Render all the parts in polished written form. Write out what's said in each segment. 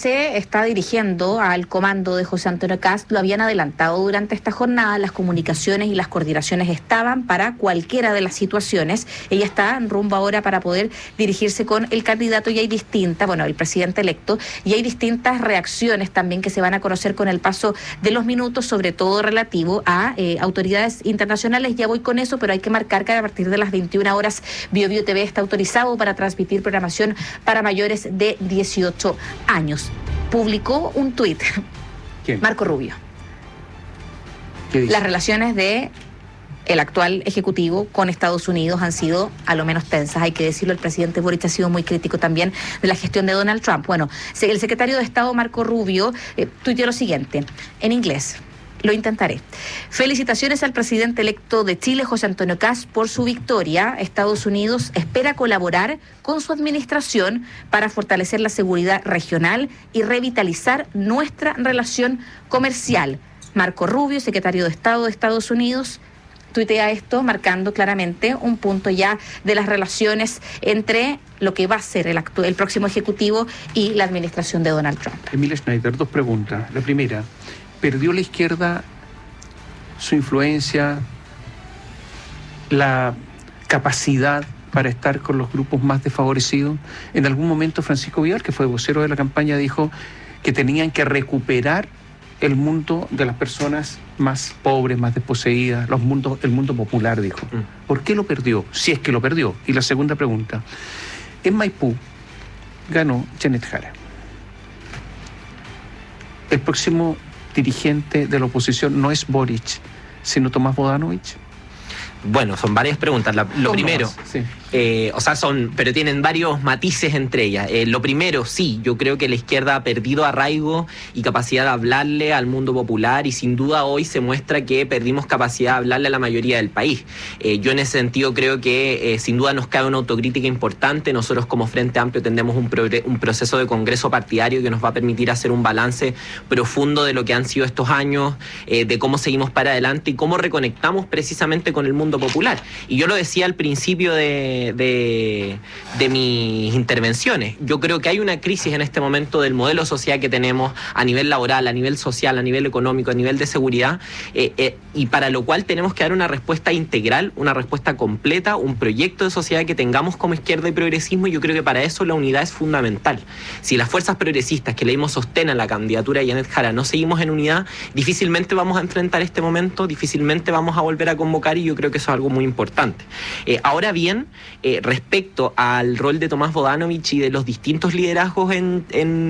se está dirigiendo al comando de José Antonio Kast. Lo habían adelantado durante esta jornada, las comunicaciones y las coordinaciones estaban para cualquiera de las situaciones. Ella está en rumbo ahora para poder dirigirse con el candidato y hay distintas, bueno, el presidente electo, y hay distintas reacciones también que se van a conocer con el paso de los minutos, sobre todo relativo a autoridades internacionales. Ya voy con eso, pero hay que marcar que a partir de las 21 horas Bio Bio TV está autorizado para transmitir programación para mayores de 18 años. Publicó un tuit. ¿Quién? Marco Rubio. ¿Qué dice? Las relaciones de el actual ejecutivo con Estados Unidos han sido a lo menos tensas, hay que decirlo. El presidente Boric ha sido muy crítico también de la gestión de Donald Trump. Bueno, el secretario de Estado Marco Rubio tuiteó lo siguiente, en inglés. Lo intentaré. Felicitaciones al presidente electo de Chile, José Antonio Kast, por su victoria. Estados Unidos espera colaborar con su administración para fortalecer la seguridad regional y revitalizar nuestra relación comercial. Marco Rubio, secretario de Estado de Estados Unidos, tuitea esto marcando claramente un punto ya de las relaciones entre lo que va a ser el próximo ejecutivo y la administración de Donald Trump. Emilia Schneider, dos preguntas. La primera, ¿perdió la izquierda su influencia, la capacidad para estar con los grupos más desfavorecidos? En algún momento Francisco Vidal, que fue vocero de la campaña, dijo que tenían que recuperar el mundo de las personas más pobres, más desposeídas, el mundo popular, dijo. ¿Por qué lo perdió? Si es que lo perdió. Y la segunda pregunta, en Maipú ganó Janet Jara. El próximo dirigente de la oposición no es Boric, sino Tomás Bodanovich. Bueno, son varias preguntas. Lo primero, sí. Pero tienen varios matices entre ellas. Lo primero, sí, yo creo que la izquierda ha perdido arraigo y capacidad de hablarle al mundo popular y sin duda hoy se muestra que perdimos capacidad de hablarle a la mayoría del país. Yo en ese sentido creo que sin duda nos cabe una autocrítica importante. Nosotros como Frente Amplio tendremos un proceso de congreso partidario que nos va a permitir hacer un balance profundo de lo que han sido estos años, de cómo seguimos para adelante y cómo reconectamos precisamente con el mundo popular. Y yo lo decía al principio de mis intervenciones. Yo creo que hay una crisis en este momento del modelo social que tenemos a nivel laboral, a nivel social, a nivel económico, a nivel de seguridad, y para lo cual tenemos que dar una respuesta integral, una respuesta completa, un proyecto de sociedad que tengamos como izquierda y progresismo, y yo creo que para eso la unidad es fundamental. Si las fuerzas progresistas que le dimos sostén a la candidatura de Janet Jara no seguimos en unidad, difícilmente vamos a enfrentar este momento, difícilmente vamos a volver a convocar, y yo creo que eso es algo muy importante. Ahora bien, respecto al rol de Tomás Bodanovich y de los distintos liderazgos en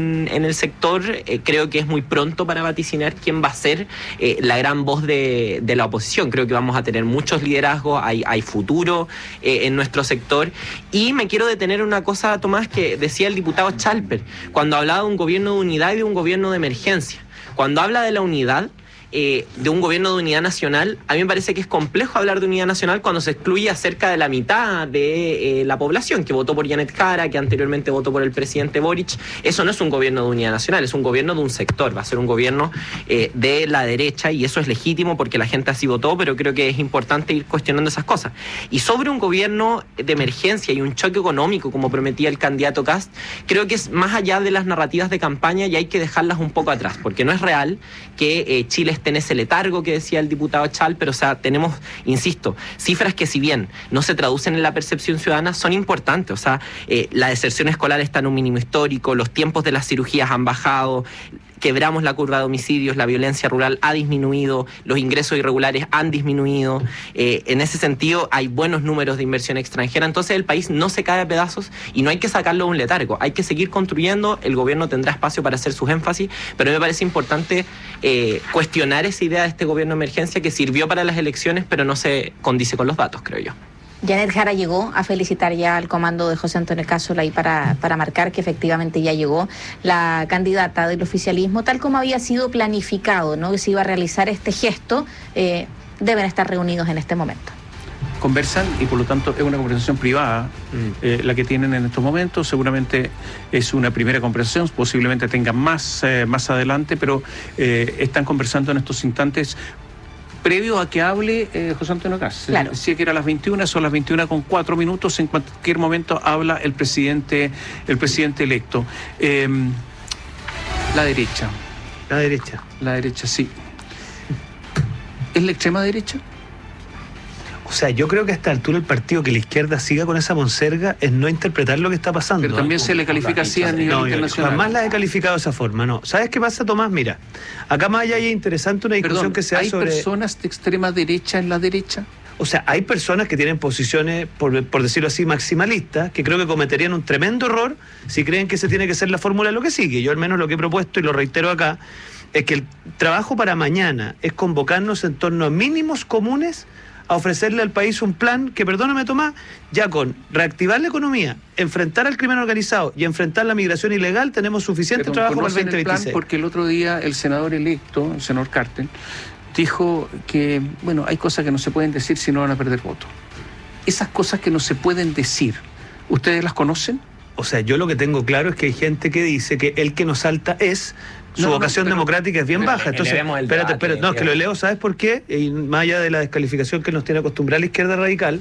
el sector, creo que es muy pronto para vaticinar quién va a ser la gran voz de la oposición. Creo que vamos a tener muchos liderazgos, hay futuro en nuestro sector, y me quiero detener en una cosa, Tomás, que decía el diputado Chalper, cuando hablaba de un gobierno de unidad y de un gobierno de emergencia. Cuando habla de la unidad, de un gobierno de unidad nacional, a mí me parece que es complejo hablar de unidad nacional cuando se excluye a cerca de la mitad de la población que votó por Janet Jara, que anteriormente votó por el presidente Boric. Eso no es un gobierno de unidad nacional, es un gobierno de un sector, va a ser un gobierno de la derecha, y eso es legítimo porque la gente así votó, pero creo que es importante ir cuestionando esas cosas. Y sobre un gobierno de emergencia y un choque económico, como prometía el candidato Kast, creo que es más allá de las narrativas de campaña y hay que dejarlas un poco atrás, porque no es real que Chile esté en ese letargo que decía el diputado Chal, pero tenemos, insisto, cifras que si bien no se traducen en la percepción ciudadana, son importantes. La deserción escolar está en un mínimo histórico, los tiempos de las cirugías han bajado, quebramos la curva de homicidios, la violencia rural ha disminuido, los ingresos irregulares han disminuido. En ese sentido hay buenos números de inversión extranjera. Entonces el país no se cae a pedazos y no hay que sacarlo de un letargo, hay que seguir construyendo. El gobierno tendrá espacio para hacer sus énfasis, pero me parece importante cuestionar esa idea de este gobierno de emergencia que sirvió para las elecciones, pero no se condice con los datos, creo yo. Janet Jara llegó a felicitar ya al comando de José Antonio Kast ahí para marcar que efectivamente ya llegó la candidata del oficialismo, tal como había sido planificado, ¿no? Que se iba a realizar este gesto. Deben estar reunidos en este momento. Conversan y por lo tanto es una conversación privada la que tienen en estos momentos. Seguramente es una primera conversación, posiblemente tengan más adelante, pero están conversando en estos instantes previo a que hable José Antonio Kast. Claro. Decía que era las 21, son las 21:04, en cualquier momento habla el presidente electo. La derecha. La derecha. La derecha, sí. ¿Es la extrema derecha? O sea, yo creo que a esta altura el partido que la izquierda siga con esa monserga es no interpretar lo que está pasando. Pero también se le califica así a nivel internacional. Jamás la he calificado de esa forma, no. ¿Sabes qué pasa, Tomás? Mira, acá más allá hay interesante una discusión que se da sobre... ¿Hay personas de extrema derecha en la derecha? O sea, hay personas que tienen posiciones, por decirlo así, maximalistas, que creo que cometerían un tremendo error si creen que esa tiene que ser la fórmula de lo que sigue. Yo al menos lo que he propuesto, y lo reitero acá, es que el trabajo para mañana es convocarnos en torno a mínimos comunes a ofrecerle al país un plan que, perdóname Tomás, ya con reactivar la economía, enfrentar al crimen organizado y enfrentar la migración ilegal, tenemos suficiente trabajo para el 2026. Plan porque el otro día el senador electo, el senador Carter, dijo que, bueno, hay cosas que no se pueden decir si no van a perder votos. Esas cosas que no se pueden decir, ¿ustedes las conocen? O sea, yo lo que tengo claro es que hay gente que dice que el que nos salta es... Su vocación democrática es bien baja. Entonces, espérate, no, es que lo leo, ¿sabes por qué? Y más allá de la descalificación que nos tiene acostumbrada la izquierda radical,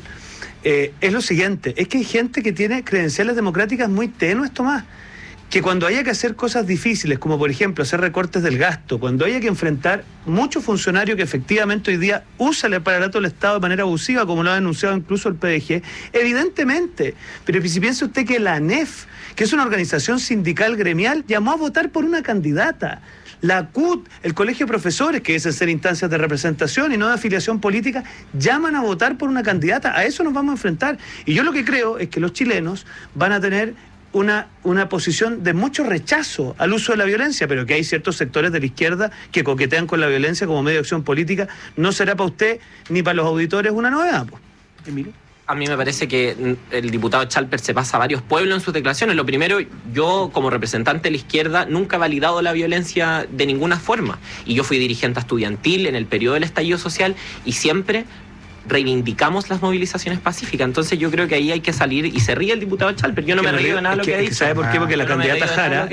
es lo siguiente, es que hay gente que tiene credenciales democráticas muy tenues, Tomás, que cuando haya que hacer cosas difíciles, como por ejemplo hacer recortes del gasto, cuando haya que enfrentar muchos funcionarios que efectivamente hoy día usan el aparato del Estado de manera abusiva, como lo ha denunciado incluso el PDG, evidentemente, pero si piensa usted que la ANEF, que es una organización sindical gremial, llamó a votar por una candidata. La CUT, el Colegio de Profesores, que deben ser instancias de representación y no de afiliación política, llaman a votar por una candidata. A eso nos vamos a enfrentar. Y yo lo que creo es que los chilenos van a tener una posición de mucho rechazo al uso de la violencia, pero que hay ciertos sectores de la izquierda que coquetean con la violencia como medio de acción política. No será para usted ni para los auditores una novedad, pues. Emilio. A mí me parece que el diputado Chalper se pasa a varios pueblos en sus declaraciones. Lo primero, yo como representante de la izquierda nunca he validado la violencia de ninguna forma. Y yo fui dirigente estudiantil en el periodo del estallido social y siempre reivindicamos las movilizaciones pacíficas. Entonces yo creo que ahí hay que salir, y se ríe el diputado Chalper. Yo no me río de nada de lo que ha dicho. ¿Sabe por qué? Porque la candidata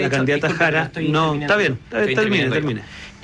Jara, no, está bien, termine.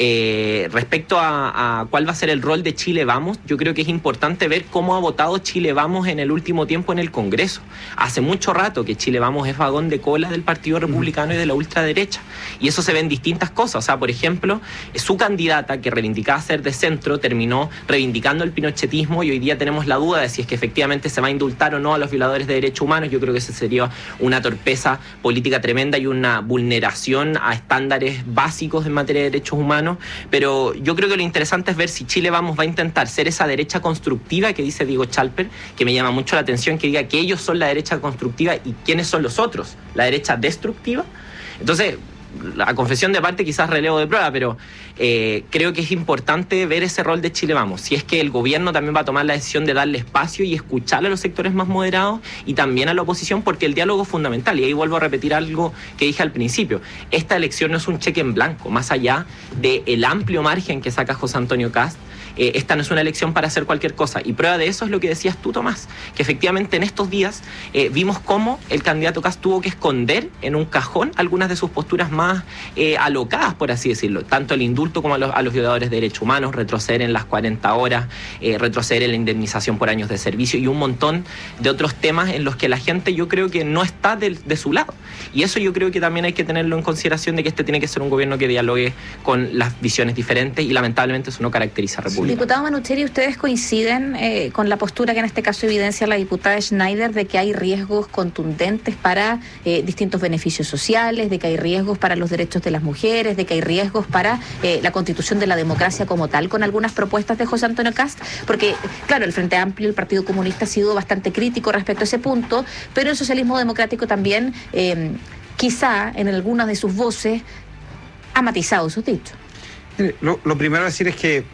Respecto a cuál va a ser el rol de Chile Vamos, yo creo que es importante ver cómo ha votado Chile Vamos en el último tiempo en el Congreso. Hace mucho rato que Chile Vamos es vagón de cola del Partido Republicano y de la ultraderecha, y eso se ve en distintas cosas. O sea, por ejemplo, su candidata, que reivindicaba ser de centro, terminó reivindicando el pinochetismo, y hoy día tenemos la duda de si es que efectivamente se va a indultar o no a los violadores de derechos humanos. Yo creo que esa sería una torpeza política tremenda y una vulneración a estándares básicos en materia de derechos humanos. Pero yo creo que lo interesante es ver si Chile Vamos va a intentar ser esa derecha constructiva que dice Diego Chalper, que me llama mucho la atención que diga que ellos son la derecha constructiva y quiénes son los otros, la derecha destructiva. Entonces, la confesión de parte quizás relevo de prueba, pero creo que es importante ver ese rol de Chile Vamos. Si es que el gobierno también va a tomar la decisión de darle espacio y escuchar a los sectores más moderados y también a la oposición, porque el diálogo es fundamental. Y ahí vuelvo a repetir algo que dije al principio. Esta elección no es un cheque en blanco, más allá del amplio margen que saca José Antonio Kast. Esta no es una elección para hacer cualquier cosa, y prueba de eso es lo que decías tú, Tomás, que efectivamente en estos días vimos cómo el candidato Kast tuvo que esconder en un cajón algunas de sus posturas más alocadas, por así decirlo, tanto el indulto como a los violadores de derechos humanos, retroceder en las 40 horas, retroceder en la indemnización por años de servicio y un montón de otros temas en los que la gente, yo creo que no está de su lado, y eso yo creo que también hay que tenerlo en consideración, de que este tiene que ser un gobierno que dialogue con las visiones diferentes, y lamentablemente eso no caracteriza a República. Diputado Manucheri, ¿ustedes coinciden con la postura que en este caso evidencia la diputada Schneider de que hay riesgos contundentes para distintos beneficios sociales, de que hay riesgos para los derechos de las mujeres, de que hay riesgos para la constitución de la democracia como tal, con algunas propuestas de José Antonio Kast? Porque, claro, el Frente Amplio, el Partido Comunista ha sido bastante crítico respecto a ese punto, pero el socialismo democrático también, quizá en algunas de sus voces, ha matizado sus dichos. Lo primero a decir es que,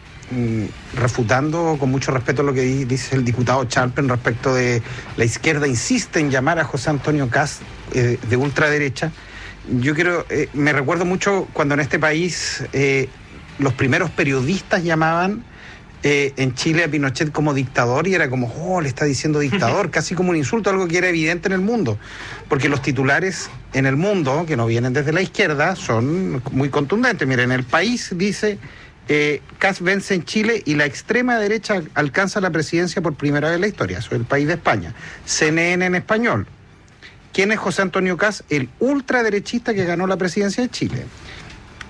refutando con mucho respeto lo que dice el diputado Chalper respecto de la izquierda insiste en llamar a José Antonio Kast de ultraderecha, yo me recuerdo mucho cuando en este país los primeros periodistas llamaban en Chile a Pinochet como dictador, y era como, le está diciendo dictador, casi como un insulto, algo que era evidente en el mundo, porque los titulares en el mundo, que no vienen desde la izquierda, son muy contundentes. Miren, El País dice: Kast vence en Chile y la extrema derecha alcanza la presidencia por primera vez en la historia. Eso es El País de España. CNN en español: ¿quién es José Antonio Kast? El ultraderechista que ganó la presidencia de Chile.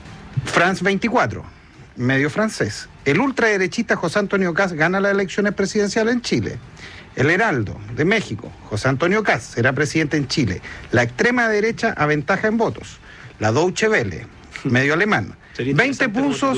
France 24, medio francés. El ultraderechista José Antonio Kast gana las elecciones presidenciales en Chile. El Heraldo de México, José Antonio Kast será presidente en Chile. La extrema derecha aventaja en votos. La Deutsche Welle, medio alemán. 20 puntos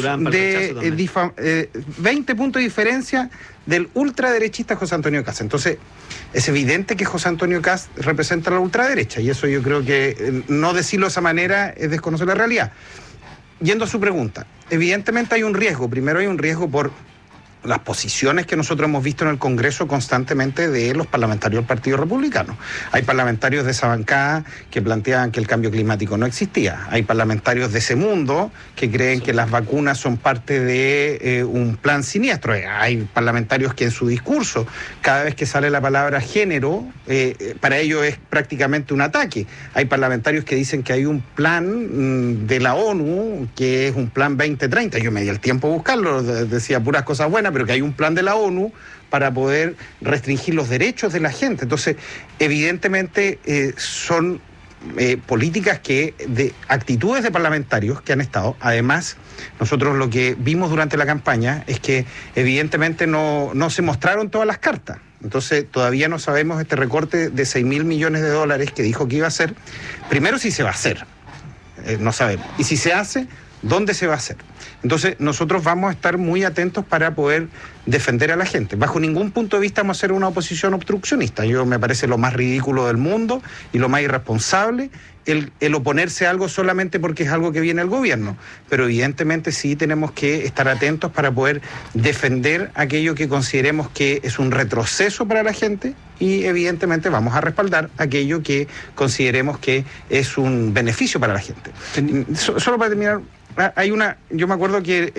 de diferencia del ultraderechista José Antonio Kast. Entonces, es evidente que José Antonio Kast representa a la ultraderecha, y eso yo creo que no decirlo de esa manera es desconocer la realidad. Yendo a su pregunta, evidentemente hay un riesgo. Primero hay un riesgo por las posiciones que nosotros hemos visto en el Congreso constantemente de los parlamentarios del Partido Republicano. Hay parlamentarios de esa bancada que planteaban que el cambio climático no existía. Hay parlamentarios de ese mundo que creen que las vacunas son parte de un plan siniestro. Hay parlamentarios que en su discurso, cada vez que sale la palabra género, para ellos es prácticamente un ataque. Hay parlamentarios que dicen que hay un plan de la ONU, que es un plan 2030. Yo me di el tiempo a buscarlo, decía puras cosas buenas, pero que hay un plan de la ONU para poder restringir los derechos de la gente. Entonces, evidentemente son políticas de actitudes de parlamentarios que han estado. Además, nosotros lo que vimos durante la campaña es que evidentemente no se mostraron todas las cartas. Entonces, todavía no sabemos este recorte de 6.000 millones de dólares que dijo que iba a hacer. Primero, si se va a hacer. No sabemos. Y si se hace, ¿dónde se va a hacer? Entonces, nosotros vamos a estar muy atentos para poder defender a la gente. Bajo ningún punto de vista vamos a ser una oposición obstruccionista. Me parece lo más ridículo del mundo y lo más irresponsable el oponerse a algo solamente porque es algo que viene del gobierno. Pero evidentemente sí tenemos que estar atentos para poder defender aquello que consideremos que es un retroceso para la gente, y evidentemente vamos a respaldar aquello que consideremos que es un beneficio para la gente. Solo para terminar, yo me acuerdo que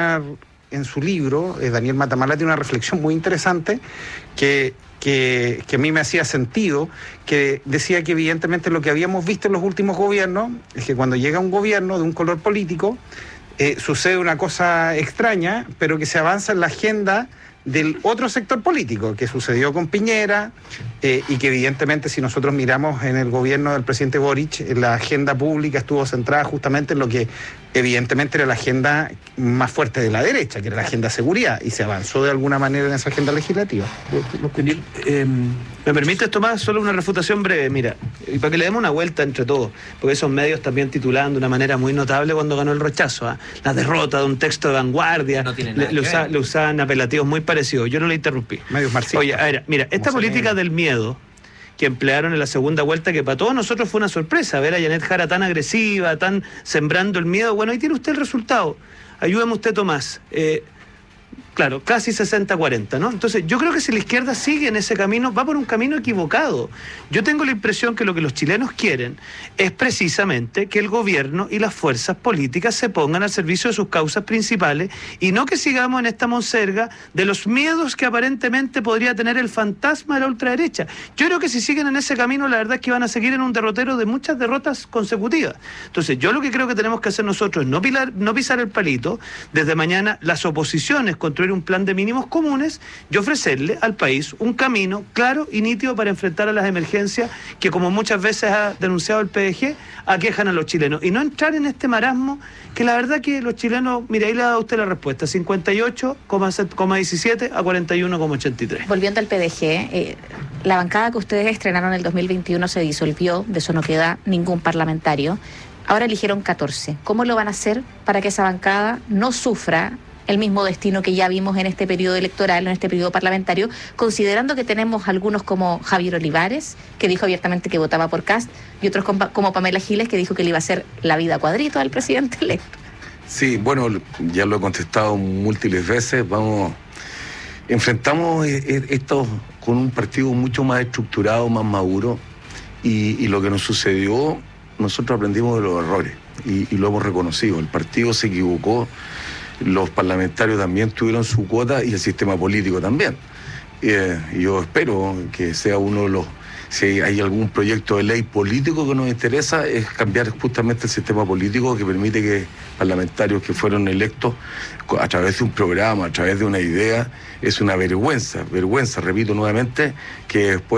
en su libro, Daniel Matamala tiene una reflexión muy interesante que a mí me hacía sentido, que decía que evidentemente lo que habíamos visto en los últimos gobiernos es que cuando llega un gobierno de un color político, sucede una cosa extraña, pero que se avanza en la agenda del otro sector político, que sucedió con Piñera, y que evidentemente si nosotros miramos en el gobierno del presidente Boric, la agenda pública estuvo centrada justamente en lo que evidentemente era la agenda más fuerte de la derecha, que era la agenda seguridad, y se avanzó de alguna manera en esa agenda legislativa. ¿Me permites, Tomás, solo una refutación breve? Mira, y para que le demos una vuelta entre todos, porque esos medios también titulaban de una manera muy notable cuando ganó el rechazo, la derrota de un texto de vanguardia, no le usaban apelativos muy parecidos. Yo no le interrumpí. Medios marxistas. Oye, a ver, mira, esta política del miedo que emplearon en la segunda vuelta, que para todos nosotros fue una sorpresa, ver a Janet Jara tan agresiva, tan sembrando el miedo. Bueno, ahí tiene usted el resultado. Ayúdeme usted, Tomás. Claro, casi 60-40, ¿no? Entonces, yo creo que si la izquierda sigue en ese camino, va por un camino equivocado. Yo tengo la impresión que lo que los chilenos quieren es precisamente que el gobierno y las fuerzas políticas se pongan al servicio de sus causas principales, y no que sigamos en esta monserga de los miedos que aparentemente podría tener el fantasma de la ultraderecha. Yo creo que si siguen en ese camino, la verdad es que van a seguir en un derrotero de muchas derrotas consecutivas. Entonces, yo lo que creo que tenemos que hacer nosotros es no pisar el palito. Desde mañana, las oposiciones construir un plan de mínimos comunes y ofrecerle al país un camino claro y nítido para enfrentar a las emergencias que, como muchas veces ha denunciado el PDG, aquejan a los chilenos, y no entrar en este marasmo que la verdad que los chilenos, mire, ahí le da usted la respuesta, 58,17 a 41,83. Volviendo al PDG, la bancada que ustedes estrenaron en el 2021 se disolvió, de eso no queda ningún parlamentario. Ahora eligieron 14. ¿Cómo lo van a hacer para que esa bancada no sufra el mismo destino que ya vimos en este periodo electoral, en este periodo parlamentario, considerando que tenemos algunos como Javier Olivares, que dijo abiertamente que votaba por Kast, y otros como Pamela Giles, que dijo que le iba a hacer la vida a cuadrito al presidente electo? Sí, bueno, ya lo he contestado múltiples veces. Enfrentamos esto con un partido mucho más estructurado, más maduro, y lo que nos sucedió, nosotros aprendimos de los errores y lo hemos reconocido. El partido se equivocó, los parlamentarios también tuvieron su cuota y el sistema político también. Yo espero que sea uno de los... Si hay algún proyecto de ley político que nos interesa, es cambiar justamente el sistema político que permite que parlamentarios que fueron electos a través de un programa, a través de una idea, es una vergüenza, repito nuevamente, que después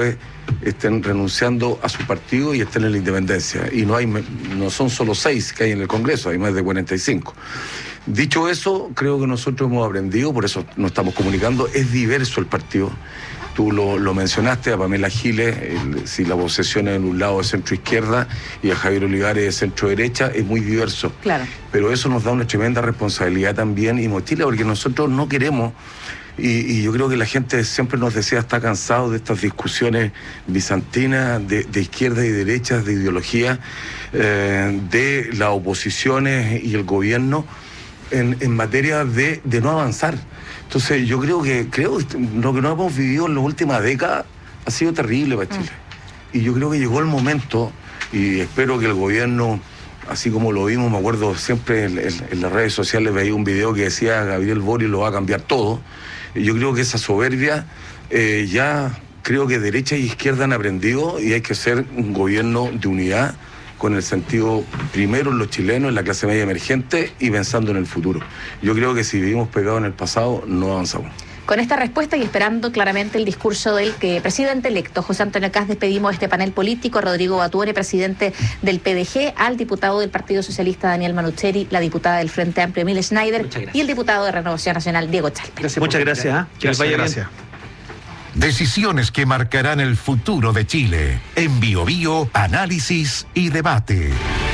estén renunciando a su partido y estén en la independencia. Y no son solo 6 que hay en el Congreso, hay más de 45. Dicho eso, creo que nosotros hemos aprendido, por eso nos estamos comunicando, es diverso el partido. Tú lo mencionaste, a Pamela Giles, si la posesión en un lado de centro-izquierda y a Javier Olivares de centro-derecha, es muy diverso. Claro. Pero eso nos da una tremenda responsabilidad también y motiva, porque nosotros no queremos, y yo creo que la gente siempre nos decía, está cansado de estas discusiones bizantinas de izquierda y derecha, de ideología, de las oposiciones y el gobierno en materia de no avanzar. Entonces yo creo que lo que no hemos vivido en las últimas décadas ha sido terrible para Chile. Y yo creo que llegó el momento, y espero que el gobierno, así como lo vimos, me acuerdo siempre en las redes sociales, veía un video que decía Gabriel Boric lo va a cambiar todo. Y yo creo que esa soberbia ya creo que derecha y izquierda han aprendido, y hay que ser un gobierno de unidad, con el sentido primero en los chilenos, en la clase media emergente y pensando en el futuro. Yo creo que si vivimos pegados en el pasado, no avanzamos. Con esta respuesta y esperando claramente el discurso del presidente electo José Antonio Kast, despedimos este panel político. A Rodrigo Batuone, presidente del PDG, al diputado del Partido Socialista Daniel Manucheri, la diputada del Frente Amplio Emilia Schneider y el diputado de Renovación Nacional Diego Chalper. Muchas gracias. Que les vaya bien. Decisiones que marcarán el futuro de Chile. En Bio Bio, análisis y debate.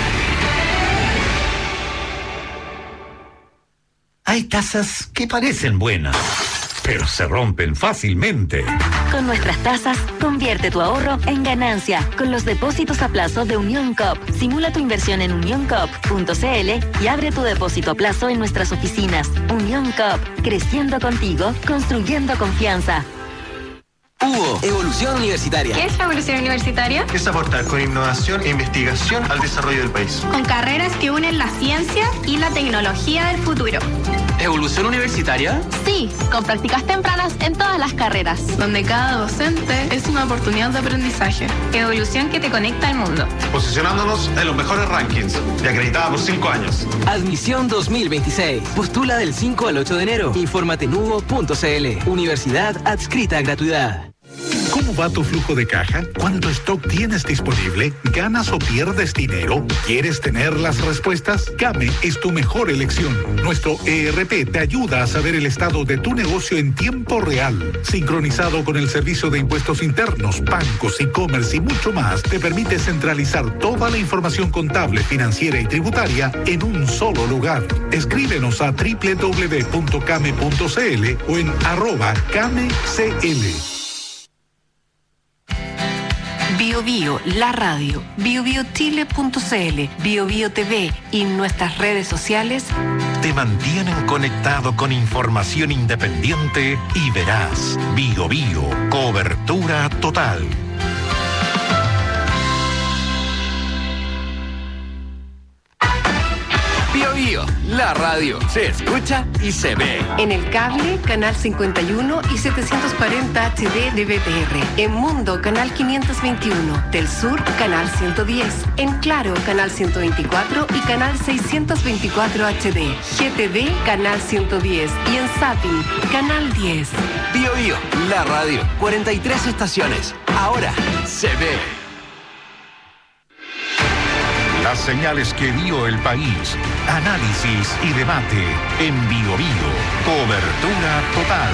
Hay tasas que parecen buenas, pero se rompen fácilmente. Con nuestras tasas, convierte tu ahorro en ganancia con los depósitos a plazo de Unión Coop. Simula tu inversión en unioncoop.cl y abre tu depósito a plazo en nuestras oficinas. Unión Coop, creciendo contigo, construyendo confianza. UO, Evolución Universitaria. ¿Qué es Evolución Universitaria? Es aportar con innovación e investigación al desarrollo del país. Con carreras que unen la ciencia y la tecnología del futuro. ¿Evolución Universitaria? Sí, con prácticas tempranas en todas las carreras. Donde cada docente es una oportunidad de aprendizaje. Evolución que te conecta al mundo. Posicionándonos en los mejores rankings y acreditada por 5 años. Admisión 2026. Postula del 5 al 8 de enero. Infórmate en uvo.cl. Universidad adscrita a gratuidad. ¿Cómo va tu flujo de caja? ¿Cuánto stock tienes disponible? ¿Ganas o pierdes dinero? ¿Quieres tener las respuestas? Game es tu mejor elección. Nuestro ERP te ayuda a saber el estado de tu negocio en tiempo real. Sincronizado con el servicio de impuestos internos, bancos, e-commerce y mucho más, te permite centralizar toda la información contable, financiera y tributaria en un solo lugar. Escríbenos a www.came.cl o en @camecl. Bio Bio, la radio, biobiochile.cl, Bio Bio TV y nuestras redes sociales te mantienen conectado con información independiente y veraz. Bio Bio, cobertura total. Bio Bio, la radio, se escucha y se ve. En el cable, canal 51 y 740 HD de BTR. En Mundo, canal 521. Del Sur, canal 110. En Claro, canal 124 y canal 624 HD. GTV, canal 110. Y en Zapping, canal 10. Bio Bio, la radio, 43 estaciones. Ahora se ve. Las señales que dio el país. Análisis y debate en Bio Bio. Cobertura total.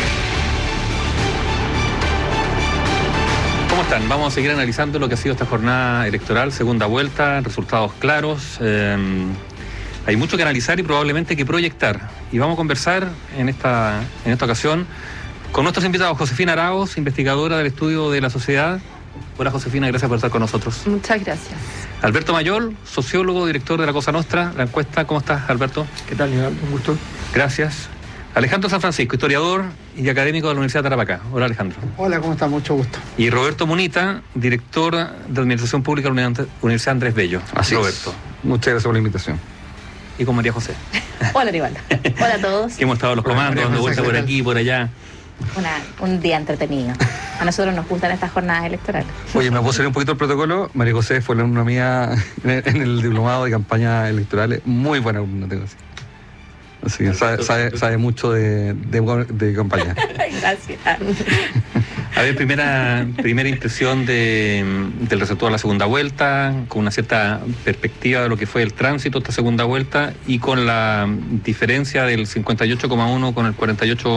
¿Cómo están? Vamos a seguir analizando lo que ha sido esta jornada electoral, segunda vuelta, resultados claros. Hay mucho que analizar y probablemente que proyectar. Y vamos a conversar en esta ocasión con nuestros invitados. Josefina Arauz, investigadora del estudio de la sociedad. Hola Josefina, gracias por estar con nosotros. Muchas gracias. Alberto Mayol, sociólogo, director de La Cosa Nostra, La Encuesta. ¿Cómo estás, Alberto? ¿Qué tal, Iván? Un gusto. Gracias. Alejandro San Francisco, historiador y académico de la Universidad de Tarapacá. Hola, Alejandro. Hola, ¿cómo estás? Mucho gusto. Y Roberto Munita, director de Administración Pública de la Universidad Andrés Bello. Así Roberto. Es. Muchas gracias por la invitación. Y con María José. Hola, Rivaldo. Hola a todos. Que hemos estado en los comandos, dando vueltas por aquí y por allá. Un día entretenido. A nosotros nos gustan estas jornadas electorales. Oye, ¿me puedo salir un poquito el protocolo? María José fue la alumna mía en el diplomado de campañas electorales. Muy buena alumna, tengo que decir. Así que sabe mucho de campaña. Gracias. A ver, primera impresión del resultado de la segunda vuelta, con una cierta perspectiva de lo que fue el tránsito esta segunda vuelta y con la diferencia del 58,1 con el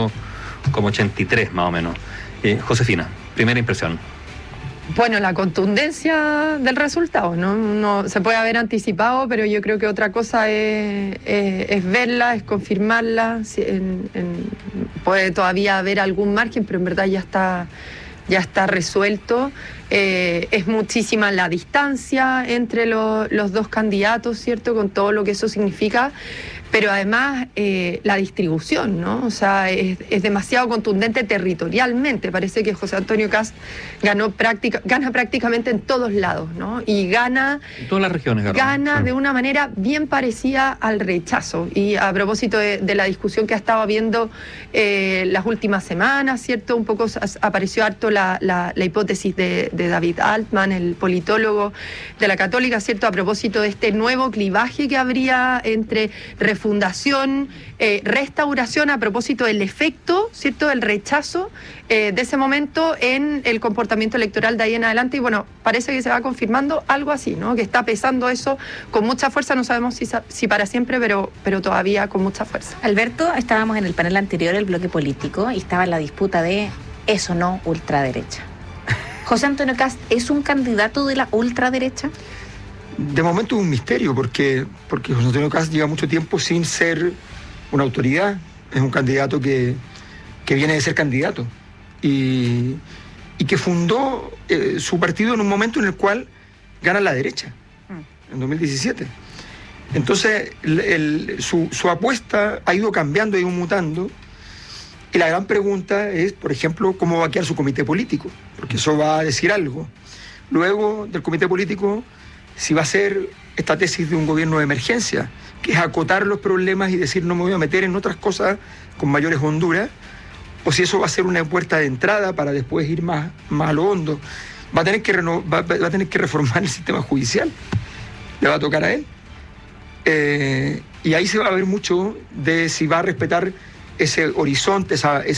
48,83 más o menos. Josefina, primera impresión. Bueno, la contundencia del resultado, no se puede haber anticipado, pero yo creo que otra cosa es verla, es confirmarla. Puede todavía haber algún margen, pero en verdad ya está resuelto. Es muchísima la distancia entre los dos candidatos, ¿cierto? Con todo lo que eso significa. Pero además la distribución, ¿no? O sea, es demasiado contundente territorialmente. Parece que José Antonio Kast gana prácticamente en todos lados, ¿no? Y gana... En todas las regiones. Gana de una manera bien parecida al rechazo. Y a propósito de la discusión que ha estado habiendo las últimas semanas, ¿cierto? Un poco apareció harto la hipótesis de David Altman, el politólogo de la Católica, ¿cierto? A propósito de este nuevo clivaje que habría entre refundación, restauración, a propósito del efecto, ¿cierto?, del rechazo de ese momento en el comportamiento electoral de ahí en adelante. Y bueno, parece que se va confirmando algo así, ¿no?, que está pesando eso con mucha fuerza. No sabemos si para siempre, pero todavía con mucha fuerza. Alberto, estábamos en el panel anterior, el bloque político, y estaba la disputa de eso no ultraderecha. ¿José Antonio Kast es un candidato de la ultraderecha? De momento es un misterio, porque José Antonio Kast lleva mucho tiempo sin ser una autoridad. Es un candidato que viene de ser candidato y que fundó su partido en un momento en el cual gana la derecha, en 2017. Entonces su apuesta ha ido cambiando, ha ido mutando, y la gran pregunta es, por ejemplo, cómo va a quedar su comité político, porque eso va a decir algo. Luego del comité político, si va a ser esta tesis de un gobierno de emergencia, que es acotar los problemas y decir no me voy a meter en otras cosas con mayores honduras, o si eso va a ser una puerta de entrada para después ir más a lo hondo. Va a tener que reformar el sistema judicial, le va a tocar a él. Y ahí se va a ver mucho de si va a respetar ese horizonte,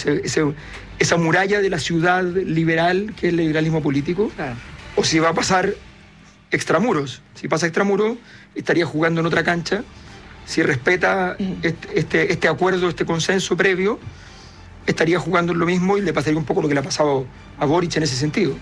esa muralla de la ciudad liberal, que es el liberalismo político, claro, o si va a pasar extramuros. Si pasa extramuros, estaría jugando en otra cancha. Si respeta este acuerdo, este consenso previo, estaría jugando en lo mismo y le pasaría un poco lo que le ha pasado a Boric en ese sentido.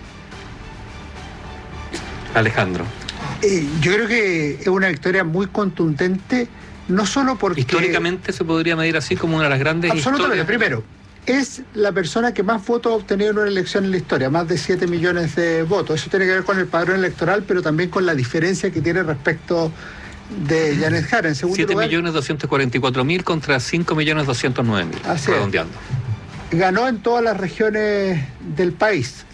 Alejandro. Yo creo que es una victoria muy contundente, no solo porque... Históricamente se podría medir así como una de las grandes absolutamente historias. Primero, es la persona que más votos ha obtenido en una elección en la historia, más de 7 millones de votos. Eso tiene que ver con el padrón electoral, pero también con la diferencia que tiene respecto de Janet Jara. En segundo lugar, 7.244.000 contra 5.209.000, redondeando. Ganó en todas las regiones del país.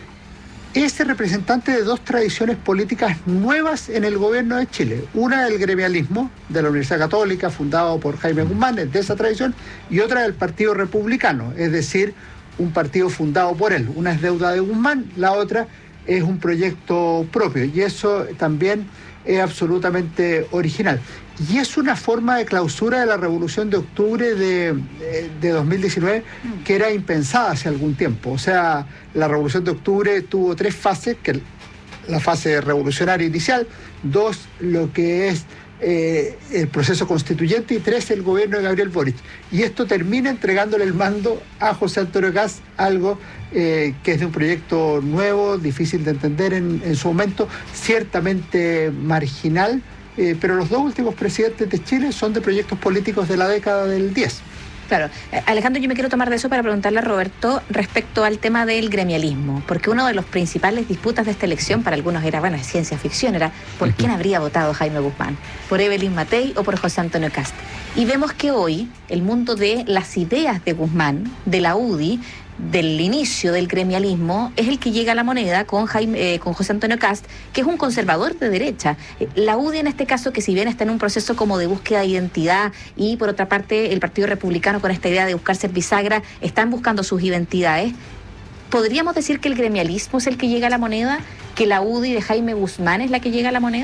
Es el representante de dos tradiciones políticas nuevas en el gobierno de Chile. Una del gremialismo de la Universidad Católica, fundado por Jaime Guzmán, es de esa tradición, y otra del Partido Republicano, es decir, un partido fundado por él. Una es deuda de Guzmán, la otra es un proyecto propio, y eso también es absolutamente original. Y es una forma de clausura de la Revolución de Octubre de 2019 que era impensada hace algún tiempo. O sea, la Revolución de Octubre tuvo 3 fases, que la fase revolucionaria inicial, 2, lo que es el proceso constituyente, y 3, el gobierno de Gabriel Boric. Y esto termina entregándole el mando a José Antonio Kast, algo que es de un proyecto nuevo, difícil de entender en su momento, ciertamente marginal, pero los dos últimos presidentes de Chile son de proyectos políticos de la década del 10. Claro. Alejandro, yo me quiero tomar de eso para preguntarle a Roberto respecto al tema del gremialismo, porque uno de los principales disputas de esta elección para algunos era, bueno, es ciencia ficción, era ¿por quién habría votado Jaime Guzmán? ¿Por Evelyn Matei o por José Antonio Kast? Y vemos que hoy el mundo de las ideas de Guzmán, de la UDI, del inicio del gremialismo, es el que llega a la moneda con José Antonio Kast, que es un conservador de derecha. La UDI en este caso, que si bien está en un proceso como de búsqueda de identidad, y por otra parte el Partido Republicano con esta idea de buscar ser bisagra, están buscando sus identidades. ¿Podríamos decir que el gremialismo es el que llega a la moneda? ¿Que la UDI de Jaime Guzmán es la que llega a la moneda?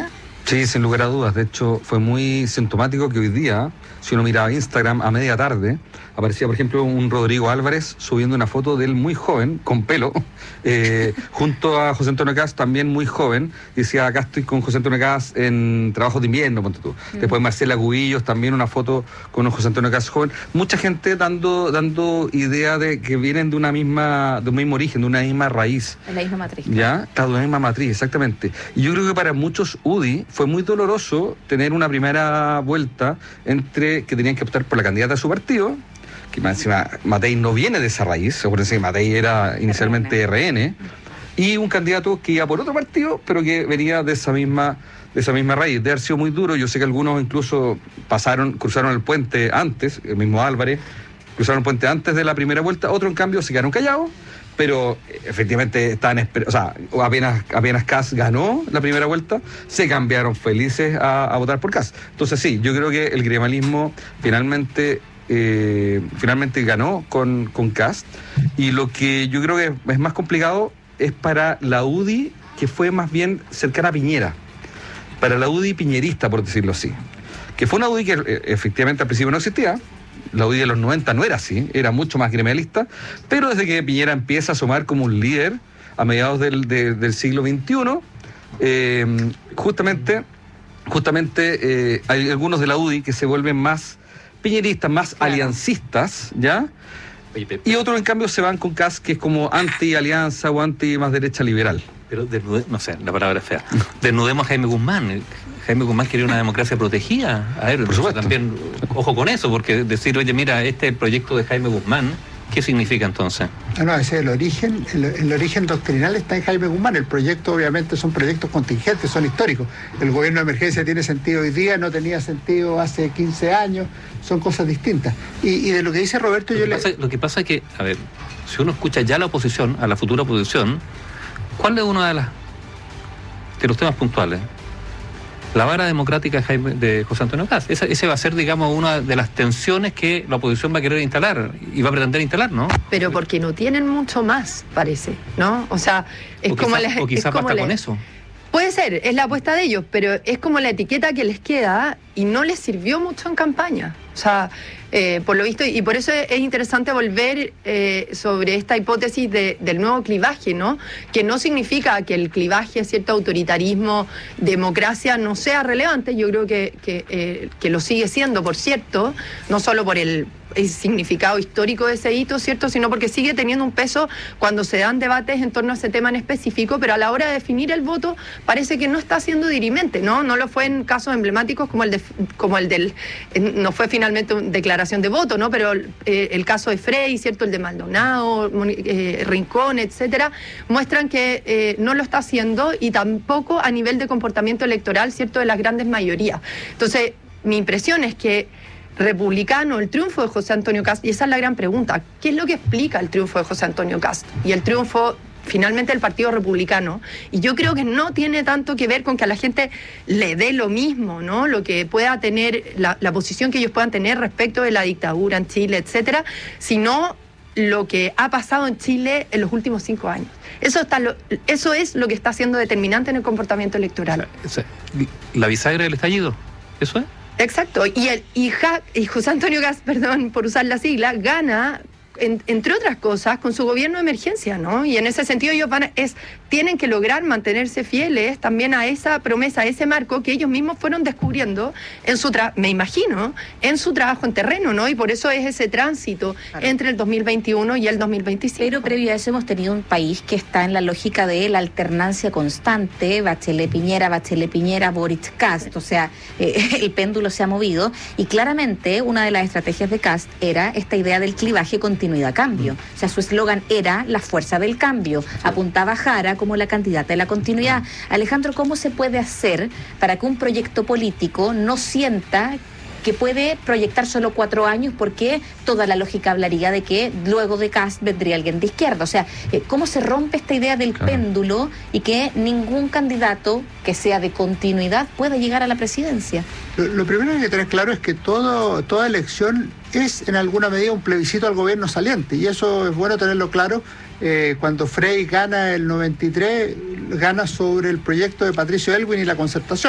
Sí, sin lugar a dudas. De hecho, fue muy sintomático que hoy día, si uno miraba Instagram a media tarde, aparecía, por ejemplo, un Rodrigo Álvarez subiendo una foto de él muy joven, con pelo, junto a José Antonio Kast, también muy joven. Decía, acá estoy con José Antonio Kast en trabajos de invierno, ponte tú. Después Marcela Cubillos, también una foto con José Antonio Kast joven. Mucha gente dando idea de que vienen de un mismo origen, de una misma raíz. De la misma matriz. ¿Ya? Claro, de la misma matriz, exactamente. Y yo creo que para muchos UDI fue muy doloroso tener una primera vuelta entre que tenían que optar por la candidata de su partido, que más encima Matei no viene de esa raíz, acuérdense que Matei era inicialmente RN, y un candidato que iba por otro partido, pero que venía de esa misma raíz. De haber sido muy duro. Yo sé que algunos incluso cruzaron el puente antes, el mismo Álvarez, cruzaron el puente antes de la primera vuelta, otros en cambio se quedaron callados, pero efectivamente apenas Kast ganó la primera vuelta, se cambiaron felices a votar por Kast. Entonces sí, yo creo que el gremialismo finalmente ganó con Kast, y lo que yo creo que es más complicado es para la UDI, que fue más bien cercana a Piñera, para la UDI piñerista, por decirlo así, que fue una UDI que efectivamente al principio no existía. La UDI de los 90 no era así, era mucho más gremialista, pero desde que Piñera empieza a asomar como un líder a mediados del siglo XXI, justamente hay algunos de la UDI que se vuelven más piñeristas, más aliancistas, ¿ya? Y otros, en cambio, se van con Kast, que es como anti-alianza o anti-más derecha liberal. Pero no sé, la palabra es fea. Desnudemos a Jaime Guzmán. Jaime Guzmán quería una democracia protegida. A ver, por supuesto. También, ojo con eso, porque decir, oye, mira, este es el proyecto de Jaime Guzmán, ¿qué significa entonces? No, ese es el origen. El origen doctrinal está en Jaime Guzmán. El proyecto, obviamente, son proyectos contingentes, son históricos. El gobierno de emergencia tiene sentido hoy día, no tenía sentido hace 15 años, son cosas distintas. Y de lo que dice Roberto, Lo que pasa es que, a ver, si uno escucha ya la oposición, a la futura oposición, ¿cuál es uno de los temas puntuales? La vara democrática de José Antonio Kast. Ese va a ser, digamos, una de las tensiones que la oposición va a querer instalar y va a pretender instalar, ¿no? Pero porque no tienen mucho más, parece, ¿no? O sea, o quizás basta con eso. Puede ser, es la apuesta de ellos, pero es como la etiqueta que les queda y no les sirvió mucho en campaña. O sea, por lo visto, y por eso es interesante volver sobre esta hipótesis del nuevo clivaje, ¿no? Que no significa que el clivaje, cierto autoritarismo, democracia, no sea relevante. Yo creo que lo sigue siendo, por cierto, no solo por el significado histórico de ese hito, ¿cierto? Sino porque sigue teniendo un peso cuando se dan debates en torno a ese tema en específico, pero a la hora de definir el voto parece que no está siendo dirimente, ¿no? No lo fue en casos emblemáticos como el del no fue finalmente una declaración de voto, ¿no? Pero el caso de Frey, ¿cierto? El de Maldonado, Rincón, etcétera, muestran que no lo está haciendo, y tampoco a nivel de comportamiento electoral, ¿cierto? De las grandes mayorías. Entonces, mi impresión es que republicano, el triunfo de José Antonio Kast, y esa es la gran pregunta, ¿qué es lo que explica el triunfo de José Antonio Kast y el triunfo finalmente del Partido Republicano? Y yo creo que no tiene tanto que ver con que a la gente le dé lo mismo, ¿no? Lo que pueda tener, la posición que ellos puedan tener respecto de la dictadura en Chile, etcétera, sino lo que ha pasado en Chile en los últimos 5 años. Eso es lo que está siendo determinante en el comportamiento electoral. La bisagra del estallido, ¿eso es? Exacto, y José Antonio Kast, perdón por usar la sigla, gana, entre otras cosas, con su gobierno de emergencia, ¿no? Y en ese sentido ellos tienen que lograr mantenerse fieles también a esa promesa, a ese marco que ellos mismos fueron descubriendo me imagino, en su trabajo en terreno, ¿no? Y por eso es ese tránsito entre el 2021 y el 2025. Pero previo a eso hemos tenido un país que está en la lógica de la alternancia constante, Bachelet-Piñera, Boric-Kast, o sea, el péndulo se ha movido, y claramente una de las estrategias de Kast era esta idea del clivaje continuidad-cambio. O sea, su eslogan era la fuerza del cambio, apuntaba a Jara como la candidata de la continuidad. Alejandro, ¿cómo se puede hacer para que un proyecto político no sienta que puede proyectar solo 4 años, porque toda la lógica hablaría de que luego de Kast vendría alguien de izquierda? O sea, ¿cómo se rompe esta idea del péndulo y que ningún candidato que sea de continuidad pueda llegar a la presidencia? Lo primero que hay que tener claro es que toda elección es en alguna medida un plebiscito al gobierno saliente, y eso es bueno tenerlo claro. Cuando Frey gana el 93, gana sobre el proyecto de Patricio Elwin y la Concertación,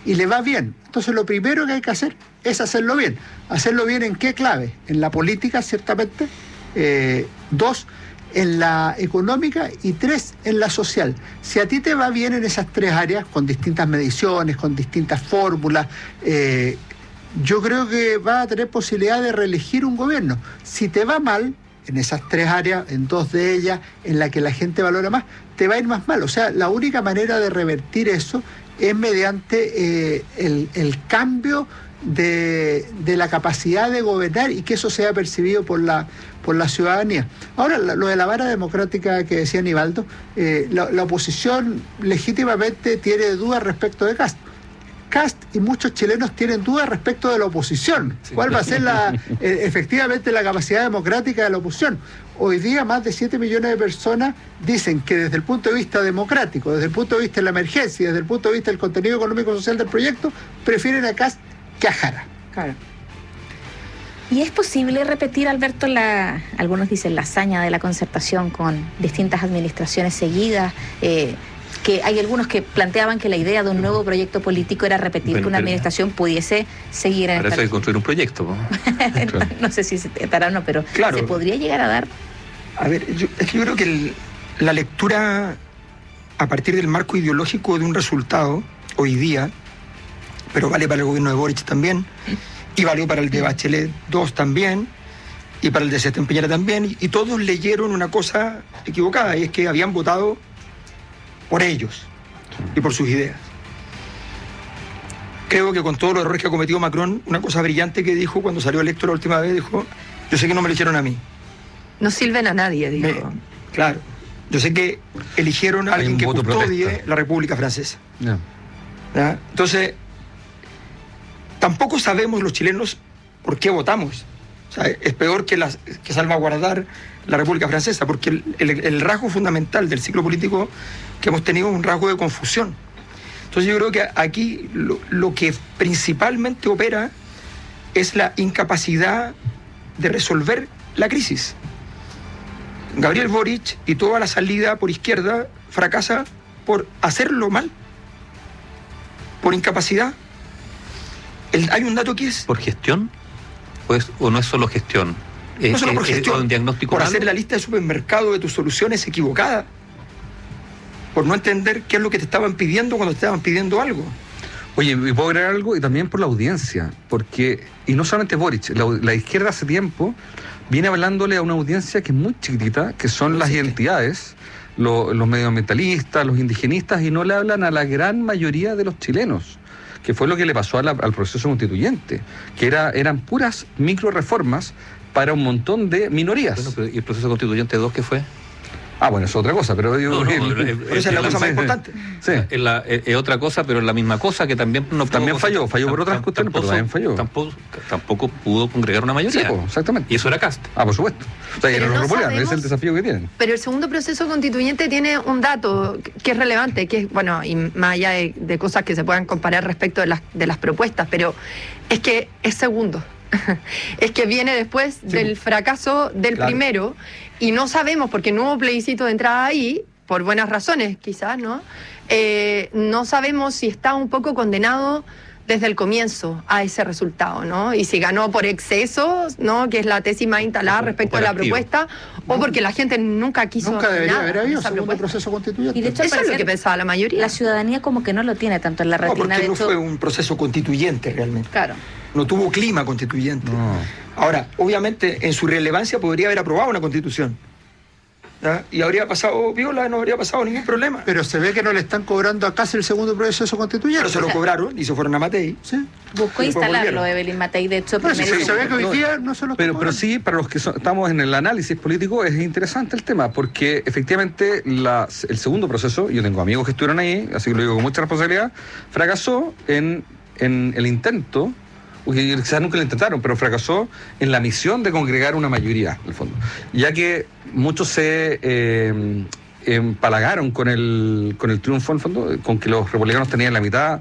y le va bien. Entonces lo primero que hay que hacer es hacerlo bien. ¿Hacerlo bien en qué clave? En la política, ciertamente. 2, en la económica, y 3, en la social. Si a ti te va bien en esas 3 áreas, con distintas mediciones, con distintas fórmulas, yo creo que vas a tener posibilidad de reelegir un gobierno. Si te va mal en esas 3 áreas, en 2 de ellas, en la que la gente valora más, te va a ir más mal. O sea, la única manera de revertir eso es mediante el cambio de la capacidad de gobernar y que eso sea percibido por la ciudadanía. Ahora, lo de la vara democrática que decía Nivaldo, la oposición legítimamente tiene dudas respecto de Kast y muchos chilenos tienen dudas respecto de la oposición. ¿Cuál va a ser efectivamente la capacidad democrática de la oposición? Hoy día más de 7 millones de personas dicen que desde el punto de vista democrático, desde el punto de vista de la emergencia, desde el punto de vista del contenido económico y social del proyecto, prefieren a Kast que a Jara. Claro. ¿Y es posible repetir, Alberto, algunos dicen la hazaña de la concertación con distintas administraciones seguidas? Que hay algunos que planteaban que la idea de un nuevo proyecto político era repetir que una administración pudiese seguir en para eso hay que construir un proyecto. No sé si se estará o no, pero claro, ¿se podría llegar a dar? A ver, yo creo que la lectura a partir del marco ideológico de un resultado hoy día, pero vale para el gobierno de Boric también, y valió para el de Bachelet 2 también, y para el de Sebastián Piñera también, y todos leyeron una cosa equivocada, y es que habían votado por ellos y por sus ideas. Creo que con todos los errores que ha cometido Macron, una cosa brillante que dijo cuando salió electo la última vez, dijo, yo sé que no me lo hicieron a mí. No sirven a nadie, dijo. Claro. Yo sé que eligieron a alguien que custodie la República Francesa. No. Entonces, tampoco sabemos los chilenos por qué votamos. O sea, es peor que salvaguardar la República Francesa, porque el rasgo fundamental del ciclo político que hemos tenido es un rasgo de confusión. Entonces yo creo que aquí lo que principalmente opera es la incapacidad de resolver la crisis. Gabriel Boric y toda la salida por izquierda fracasa por hacerlo mal, por incapacidad. Hay un dato que es... ¿Por gestión? ¿O no es solo gestión? No solo por gestión, un diagnóstico por malo. hacer la lista de supermercado de tus soluciones equivocada, por no entender qué es lo que te estaban pidiendo cuando te estaban pidiendo algo. Oye, y puedo agregar algo, y también por la audiencia, porque, y no solamente Boric, la izquierda hace tiempo viene hablándole a una audiencia que es muy chiquitita, que son las identidades, los medioambientalistas, los indigenistas, y no le hablan a la gran mayoría de los chilenos, que fue lo que le pasó al proceso constituyente, que eran puras micro reformas para un montón de minorías. Bueno, pero ¿y el proceso constituyente 2 qué fue? Bueno, es otra cosa, pero digo... Esa es la cosa más importante. Sí. Es otra cosa, pero es la misma cosa que también no también falló por otras cuestiones, pero también falló. Tampoco pudo congregar una mayoría. Sí, exactamente. Y eso era Kast. Por supuesto. O sea, los republicanos, ese es el desafío que tienen. Pero el segundo proceso constituyente tiene un dato que es relevante, que es, bueno, y más allá de cosas que se puedan comparar respecto de las propuestas, pero es que es segundo. Es que viene después del fracaso del primero, y no sabemos, porque no hubo plebiscito de entrada ahí, por buenas razones quizás, ¿no? No sabemos si está un poco condenado desde el comienzo a ese resultado, ¿no? Y si ganó por exceso, ¿no? Que es la tesis más instalada respecto a la propuesta, o porque la gente nunca quiso. Nunca debería nada haber habido esa segundo propuesta. proceso constituyente. Y de hecho, eso es lo que pensaba la mayoría. La ciudadanía como que no lo tiene tanto en la retina. Porque de no hecho, fue un proceso constituyente realmente. Claro. No tuvo clima constituyente. No. Ahora, obviamente, en su relevancia podría haber aprobado una constitución. ¿Ya? Y habría pasado viola, no habría pasado ningún problema. Pero se ve que no le están cobrando a Kast el segundo proceso constituyente. Pero se lo cobraron y se fueron a Matei. Sí. Buscó instalarlo Evelyn Matei, de hecho. Pero se ve que hoy día no se lo pero sí, para los que estamos en el análisis político, es interesante el tema, porque efectivamente el segundo proceso, yo tengo amigos que estuvieron ahí, así que lo digo con mucha responsabilidad, fracasó en el intento, quizás nunca lo intentaron, pero fracasó en la misión de congregar una mayoría, en el fondo. Ya que muchos se empalagaron con el triunfo, en el fondo, con que los republicanos tenían la mitad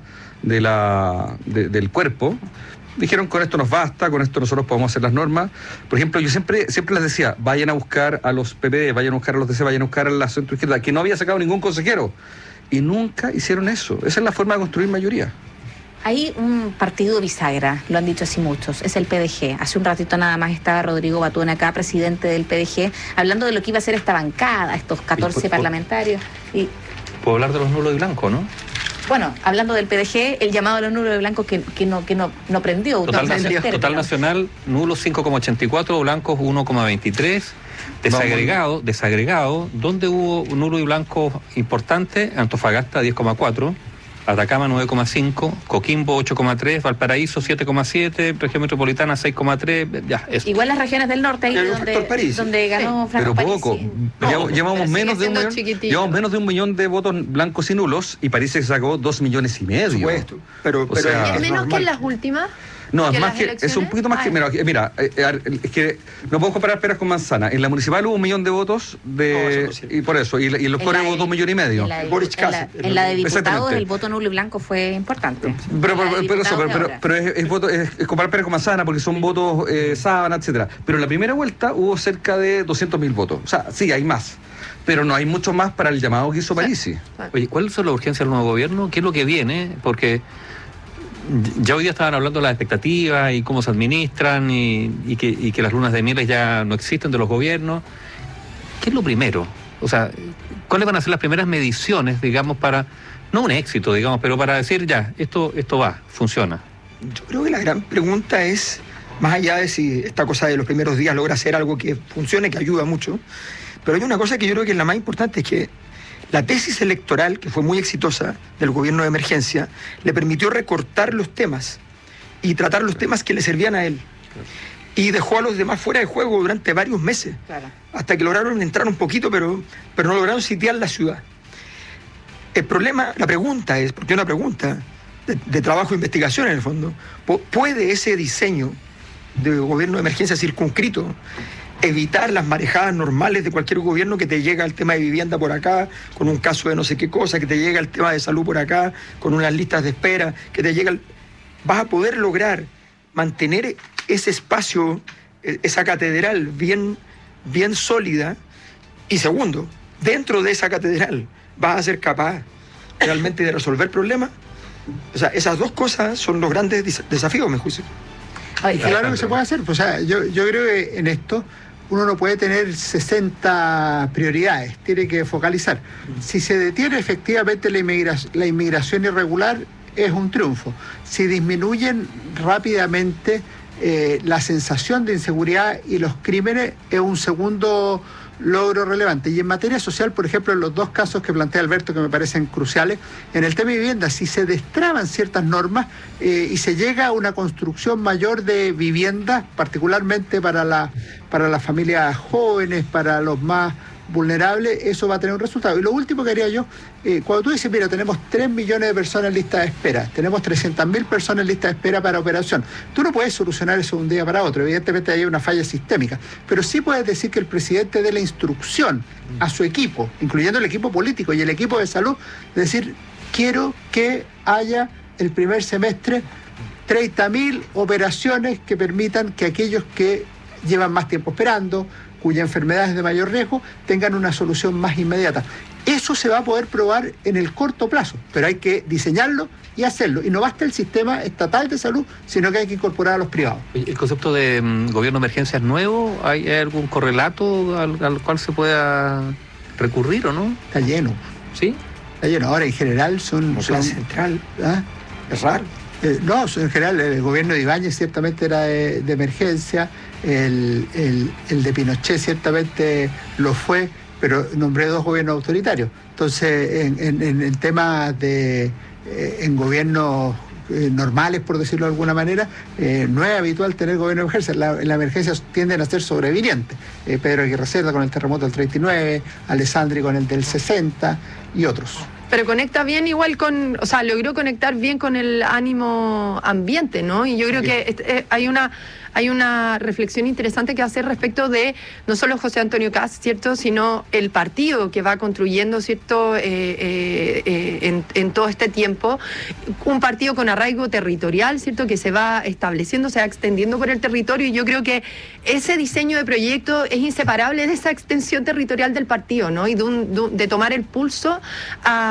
del cuerpo, dijeron, con esto nos basta, con esto nosotros podemos hacer las normas. Por ejemplo, yo siempre les decía, vayan a buscar a los PPD, vayan a buscar a los DC, vayan a buscar a la centroizquierda, que no había sacado ningún consejero. Y nunca hicieron eso. Esa es la forma de construir mayoría. Hay un partido bisagra, lo han dicho así muchos, es el PDG. Hace un ratito nada más estaba Rodrigo Batún acá, presidente del PDG, hablando de lo que iba a ser esta bancada, estos 14 parlamentarios. Puedo hablar de los nulos y blancos, ¿no? Bueno, hablando del PDG, el llamado a los nulos y blancos que no prendió. Total nacional, nulos 5,84, blancos 1,23. Desagregado, donde hubo nulos y blancos importantes, Antofagasta 10,4, Atacama 9,5, Coquimbo 8,3, Valparaíso 7,7, región metropolitana 6,3, ya, eso. Igual las regiones del norte, ahí donde ganó Franco Pero poco. Parisi. Llevamos menos de 1 millón de votos blancos y nulos, y Parece que sacó 2,5 millones. Por supuesto. Pero ¿es menos que en las últimas? No, es más que, es un poquito más que, mira, es que no podemos comparar peras con manzanas. En la municipal hubo 1 millón de votos y por eso, y en los core hubo 2,5 millones. En la de diputados el voto nulo y blanco fue importante. Pero es comparar peras con manzanas porque son votos sábana, etcétera. Pero en la primera vuelta hubo cerca de 200.000 votos. O sea, sí, hay más. Pero no hay mucho más para el llamado que hizo Parisi. Oye, ¿cuáles son las urgencias del nuevo gobierno? ¿Qué es lo que viene? Porque ya hoy día estaban hablando de las expectativas y cómo se administran y que las lunas de miel ya no existen de los gobiernos. ¿Qué es lo primero? O sea, ¿cuáles van a ser las primeras mediciones, digamos, para, no un éxito, digamos, pero para decir ya, esto va, funciona? Yo creo que la gran pregunta es, más allá de si esta cosa de los primeros días logra hacer algo que funcione, que ayuda mucho, pero hay una cosa que yo creo que es la más importante, es que la tesis electoral, que fue muy exitosa, del gobierno de emergencia, le permitió recortar los temas y tratar los temas que le servían a él. Y dejó a los demás fuera de juego durante varios meses, hasta que lograron entrar un poquito, pero no lograron sitiar la ciudad. El problema, la pregunta es, porque es una pregunta de trabajo e investigación en el fondo, ¿puede ese diseño de gobierno de emergencia circunscrito evitar las marejadas normales de cualquier gobierno, que te llega el tema de vivienda por acá, con un caso de no sé qué cosa, que te llega el tema de salud por acá, con unas listas de espera, que te llega vas a poder lograr mantener ese espacio, esa catedral bien sólida? Y segundo, dentro de esa catedral, ¿vas a ser capaz realmente de resolver problemas? O sea, esas dos cosas son los grandes desafíos, me juicio. Claro que se puede hacer. O sea, yo creo que en esto uno no puede tener 60 prioridades, tiene que focalizar. Si se detiene efectivamente la inmigración irregular, es un triunfo. Si disminuyen rápidamente la sensación de inseguridad y los crímenes, es un segundo logro relevante. Y en materia social, por ejemplo, en los dos casos que plantea Alberto, que me parecen cruciales, en el tema de vivienda, si se destraban ciertas normas y se llega a una construcción mayor de viviendas, particularmente para las familias jóvenes, para los más vulnerables, eso va a tener un resultado. Y lo último que haría yo, cuando tú dices, mira, tenemos 3 millones de personas en lista de espera, tenemos 300.000 personas en lista de espera para operación, tú no puedes solucionar eso de un día para otro, evidentemente hay una falla sistémica, pero sí puedes decir que el presidente dé la instrucción a su equipo, incluyendo el equipo político y el equipo de salud, de decir, quiero que haya el primer semestre 30.000 operaciones que permitan que aquellos que llevan más tiempo esperando, cuya enfermedad es de mayor riesgo, tengan una solución más inmediata. Eso se va a poder probar en el corto plazo, pero hay que diseñarlo y hacerlo. Y no basta el sistema estatal de salud, sino que hay que incorporar a los privados. ¿El concepto de gobierno de emergencia es nuevo? ¿Hay algún correlato al cual se pueda recurrir o no? Está lleno. ¿Sí? Está lleno. Ahora, en general, son central. ¿Ah? Es raro. No, en general el gobierno de Ibáñez ciertamente era de emergencia, el de Pinochet ciertamente lo fue, pero nombré 2 gobiernos autoritarios. Entonces, en temas en gobiernos normales, por decirlo de alguna manera, no es habitual tener gobierno de emergencia. La emergencia tienden a ser sobrevivientes. Pedro Aguirre Cerda con el terremoto del 39, Alessandri con el del 60 y otros. Pero conecta bien igual logró conectar bien con el ánimo ambiente, ¿no? Y yo creo que hay una reflexión interesante que hacer respecto de no solo José Antonio Kast, ¿cierto?, sino el partido que va construyendo, ¿cierto?, en todo este tiempo, un partido con arraigo territorial, ¿cierto?, que se va estableciendo, se va extendiendo por el territorio, y yo creo que ese diseño de proyecto es inseparable de esa extensión territorial del partido, ¿no?, y de tomar el pulso a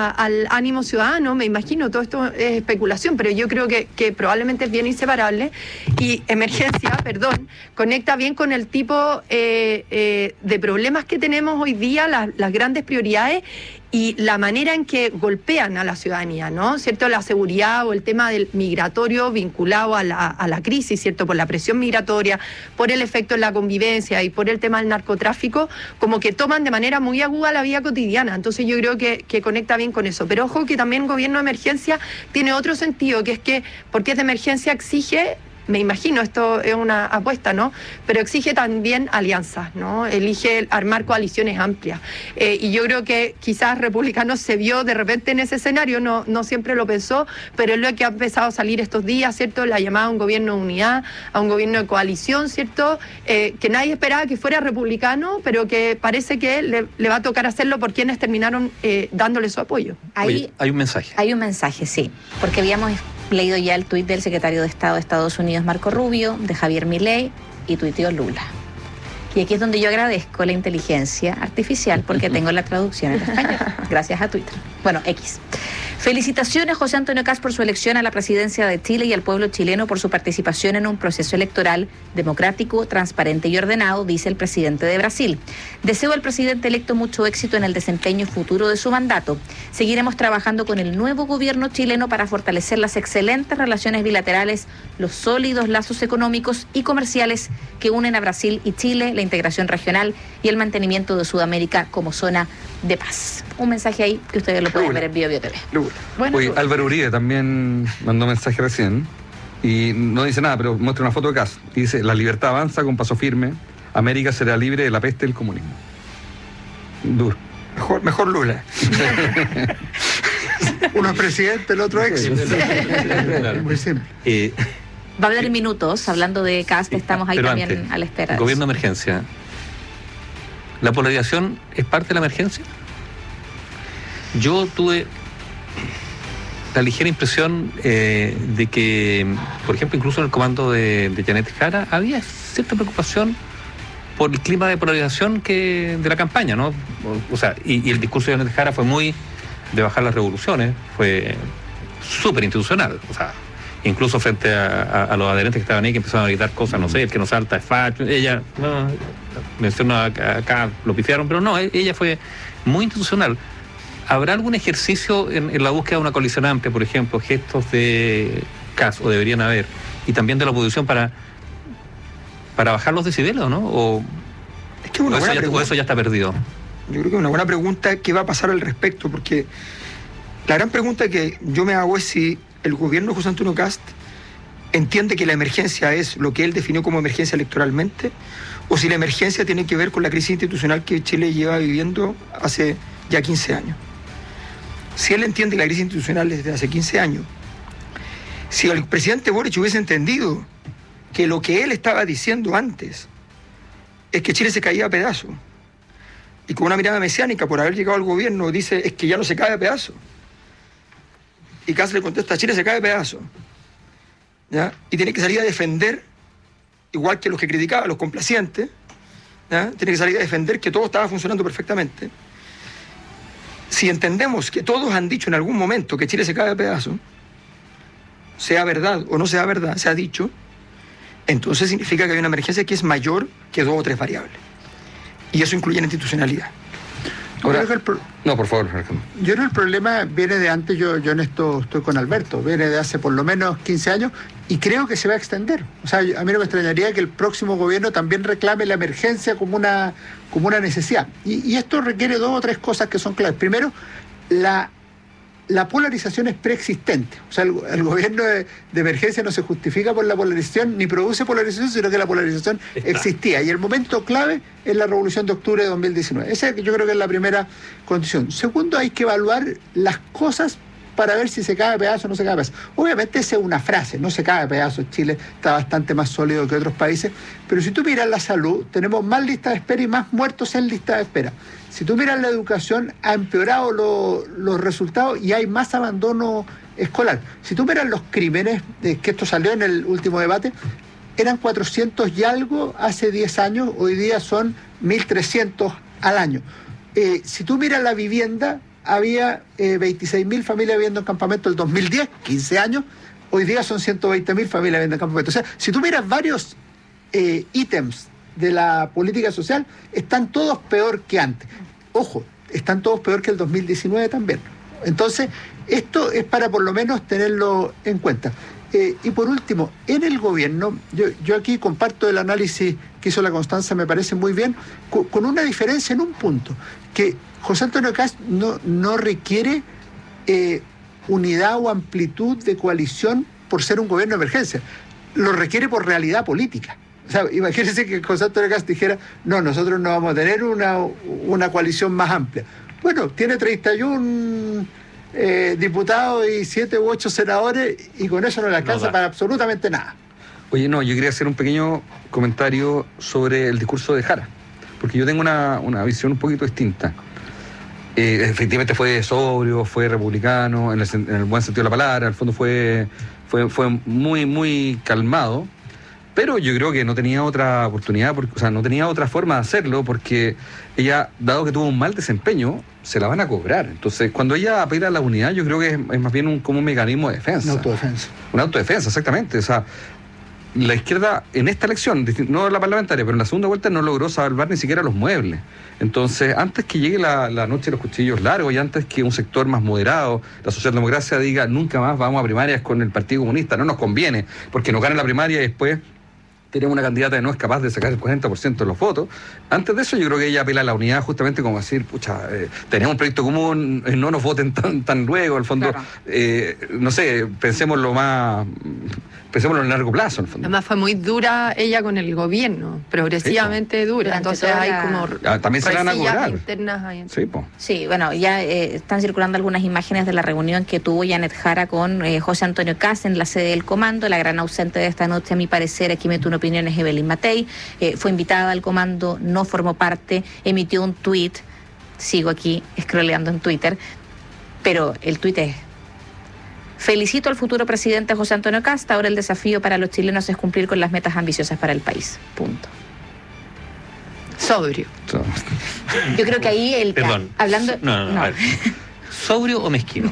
al ánimo ciudadano, me imagino, todo esto es especulación, pero yo creo que probablemente es bien inseparable, y emergencia, conecta bien con el tipo de problemas que tenemos hoy día, las grandes prioridades y la manera en que golpean a la ciudadanía, ¿no? ¿Cierto? La seguridad o el tema del migratorio vinculado a la crisis, ¿cierto? Por la presión migratoria, por el efecto en la convivencia y por el tema del narcotráfico, como que toman de manera muy aguda la vida cotidiana. Entonces yo creo que conecta bien con eso. Pero ojo que también gobierno de emergencia tiene otro sentido, que es que, porque es de emergencia, exige, me imagino, esto es una apuesta, ¿no? Pero exige también alianzas, ¿no? Elige armar coaliciones amplias. Y yo creo que quizás Republicanos se vio de repente en ese escenario, no siempre lo pensó, pero es lo que ha empezado a salir estos días, ¿cierto? La llamada a un gobierno de unidad, a un gobierno de coalición, ¿cierto? Que nadie esperaba que fuera republicano, pero que parece que le va a tocar hacerlo por quienes terminaron dándole su apoyo. Oye, hay un mensaje. Hay un mensaje, sí, porque habíamos leído ya el tuit del secretario de Estado de Estados Unidos, Marco Rubio, de Javier Milei, y tuiteó Lula. Y aquí es donde yo agradezco la inteligencia artificial, porque tengo la traducción en español, gracias a Twitter. Bueno, X. Felicitaciones, José Antonio Kast, por su elección a la presidencia de Chile y al pueblo chileno por su participación en un proceso electoral democrático, transparente y ordenado, dice el presidente de Brasil. Deseo al presidente electo mucho éxito en el desempeño futuro de su mandato. Seguiremos trabajando con el nuevo gobierno chileno para fortalecer las excelentes relaciones bilaterales, los sólidos lazos económicos y comerciales que unen a Brasil y Chile, la integración regional y el mantenimiento de Sudamérica como zona de paz. Un mensaje ahí que ustedes lo pueden ver en BioBio TV. Bueno, oye, Álvaro Uribe también mandó mensaje recién y no dice nada, pero muestra una foto de Kast y dice: la libertad avanza con paso firme, América será libre de la peste del comunismo. Duro. Mejor Lula. Uno es presidente, el otro ex. Muy simple. Va a hablar en minutos, hablando de Kast, estamos ahí también antes, a la espera. Gobierno de emergencia. ¿La polarización es parte de la emergencia? Yo tuve la ligera impresión de que, por ejemplo, incluso en el comando de Janet Jara había cierta preocupación por el clima de polarización de la campaña, ¿no? O sea, y el discurso de Janet Jara fue muy de bajar las revoluciones, fue súper institucional, o sea, incluso frente a los adherentes que estaban ahí, que empezaron a gritar cosas, no sé, el que no salta es facho, ella, no, mencionó acá, lo pifiaron, pero no, ella fue muy institucional. ¿Habrá algún ejercicio en la búsqueda de una coalición amplia, por ejemplo, gestos de Kast, o deberían haber, y también de la oposición para bajar los decibelos, ¿no? O eso ya está perdido. Yo creo que es una buena pregunta, ¿qué va a pasar al respecto? Porque la gran pregunta que yo me hago es si el gobierno de José Antonio Kast entiende que la emergencia es lo que él definió como emergencia electoralmente, o si la emergencia tiene que ver con la crisis institucional que Chile lleva viviendo hace ya 15 años. Si él entiende la crisis institucional desde hace 15 años, si el presidente Boric hubiese entendido que lo que él estaba diciendo antes es que Chile se caía a pedazos, y con una mirada mesiánica por haber llegado al gobierno dice es que ya no se cae a pedazos, y Kast le contesta: Chile se cae a pedazos, ¿ya? Y tiene que salir a defender, igual que los que criticaban, los complacientes, ¿ya? Tiene que salir a defender que todo estaba funcionando perfectamente. Si entendemos que todos han dicho en algún momento que Chile se cae a pedazos, sea verdad o no sea verdad, se ha dicho, entonces significa que hay una emergencia que es mayor que 2 o 3 variables. Y eso incluye la institucionalidad. Ahora, no, por favor. Yo creo que el problema viene de antes, yo en esto estoy con Alberto, viene de hace por lo menos 15 años y creo que se va a extender. O sea, a mí no me extrañaría que el próximo gobierno también reclame la emergencia como una necesidad. Y esto requiere 2 o 3 cosas que son claves. Primero, la polarización es preexistente. O sea, el gobierno de emergencia no se justifica por la polarización, ni produce polarización, sino que la polarización existía. Y el momento clave es la Revolución de Octubre de 2019. Esa yo creo que es la primera condición. Segundo, hay que evaluar las cosas para ver si se cae a pedazos o no se cae a pedazos. Obviamente esa es una frase, no se cae a pedazos. Chile está bastante más sólido que otros países, pero si tú miras la salud, tenemos más listas de espera y más muertos en lista de espera. Si tú miras la educación, ha empeorado los resultados y hay más abandono escolar. Si tú miras los crímenes, que esto salió en el último debate, eran 400 y algo hace 10 años, hoy día son 1.300 al año. Si tú miras la vivienda, había 26.000 familias viviendo en campamento el 2010, 15 años. Hoy día son 120.000 familias viviendo en campamento. O sea, si tú miras varios ítems de la política social, están todos peor que antes. Ojo, están todos peor que el 2019 también. Entonces, esto es para por lo menos tenerlo en cuenta. Y por último, en el gobierno, yo aquí comparto el análisis que hizo la Constanza, me parece muy bien, con una diferencia en un punto, que José Antonio Kast no requiere unidad o amplitud de coalición por ser un gobierno de emergencia, lo requiere por realidad política. O sea, imagínense que José Antonio Kast dijera, no, nosotros no vamos a tener una coalición más amplia. Bueno, tiene 31 diputados y 7 u 8 senadores y con eso no le alcanza para absolutamente nada. Oye, no, yo quería hacer un pequeño comentario sobre el discurso de Jara, porque yo tengo una visión un poquito distinta. Efectivamente fue sobrio, fue republicano, en el buen sentido de la palabra, al fondo fue muy, muy calmado, pero yo creo que no tenía otra oportunidad, no tenía otra forma de hacerlo, porque ella, dado que tuvo un mal desempeño, se la van a cobrar. Entonces, cuando ella apela a la unidad, yo creo que es más bien como un mecanismo de defensa. Una autodefensa, exactamente. O sea, la izquierda en esta elección, no la parlamentaria, pero en la segunda vuelta no logró salvar ni siquiera los muebles. Entonces, antes que llegue la noche de los cuchillos largos y antes que un sector más moderado, la socialdemocracia, diga nunca más vamos a primarias con el Partido Comunista, no nos conviene, porque nos gana la primaria y después tenemos una candidata que no es capaz de sacar el 40% de los votos. Antes de eso yo creo que ella apela a la unidad justamente como decir, pucha, tenemos un proyecto común, no nos voten tan luego, al fondo, claro. No sé, pensémoslo en el largo plazo, en el fondo. Además fue muy dura ella con el gobierno, progresivamente dura, entonces hay como también se la van a cobrar internas ahí. Sí, bueno, ya están circulando algunas imágenes de la reunión que tuvo Janet Jara con José Antonio Kast en la sede del comando. La gran ausente de esta noche, a mi parecer, aquí meto una opinión, es Evelyn Matei. Fue invitada al comando, no formó parte, emitió un tuit, sigo aquí scrolleando en Twitter, pero el tuit es: felicito al futuro presidente José Antonio Kast, ahora el desafío para los chilenos es cumplir con las metas ambiciosas para el país. Punto. Sobrio. Yo creo que ahí Perdón. Hablando... No. A ver. ¿Sobrio o mezquino?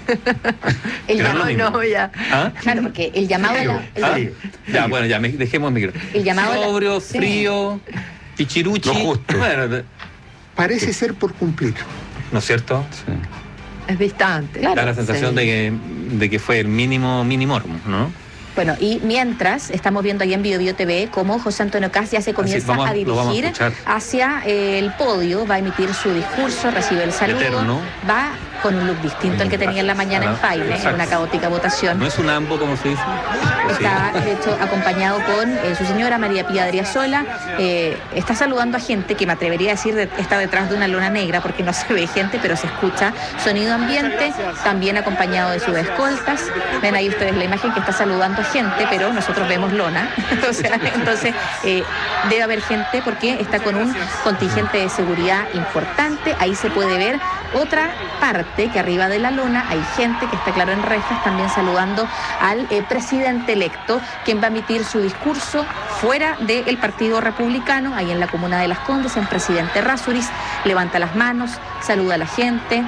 Ya. ¿Ah? Claro, porque el llamado... Ya, bueno, ya, dejemos el micro. El llamado... Sobrio, frío, pichiruchi. Lo justo. Bueno, parece ser por cumplir. ¿No es cierto? Sí. Es distante. Da la sensación de que fue el mínimo, ¿no? Bueno, y mientras estamos viendo ahí en Bio TV cómo José Antonio Kast ya se comienza a dirigir hacia el podio, va a emitir su discurso, recibe el saludo, Eterno. Va con un look distinto al que tenía en la mañana en Faine, en una caótica votación. ¿No es un ambo, como se dice? Está, de hecho, acompañado con su señora María Pía Adriasola. Está saludando a gente que me atrevería a decir está detrás de una lona negra, porque no se ve gente, pero se escucha sonido ambiente, también acompañado de sus escoltas. Ven ahí ustedes la imagen que está saludando a gente, pero nosotros vemos lona. O sea, entonces debe haber gente porque está con un contingente de seguridad importante. Ahí se puede ver otra parte que arriba de la lona hay gente que está claro en rejas también saludando al presidente electo, quien va a emitir su discurso fuera del Partido Republicano, ahí en la comuna de Las Condes, en Presidente Errázuriz. Levanta las manos, saluda a la gente,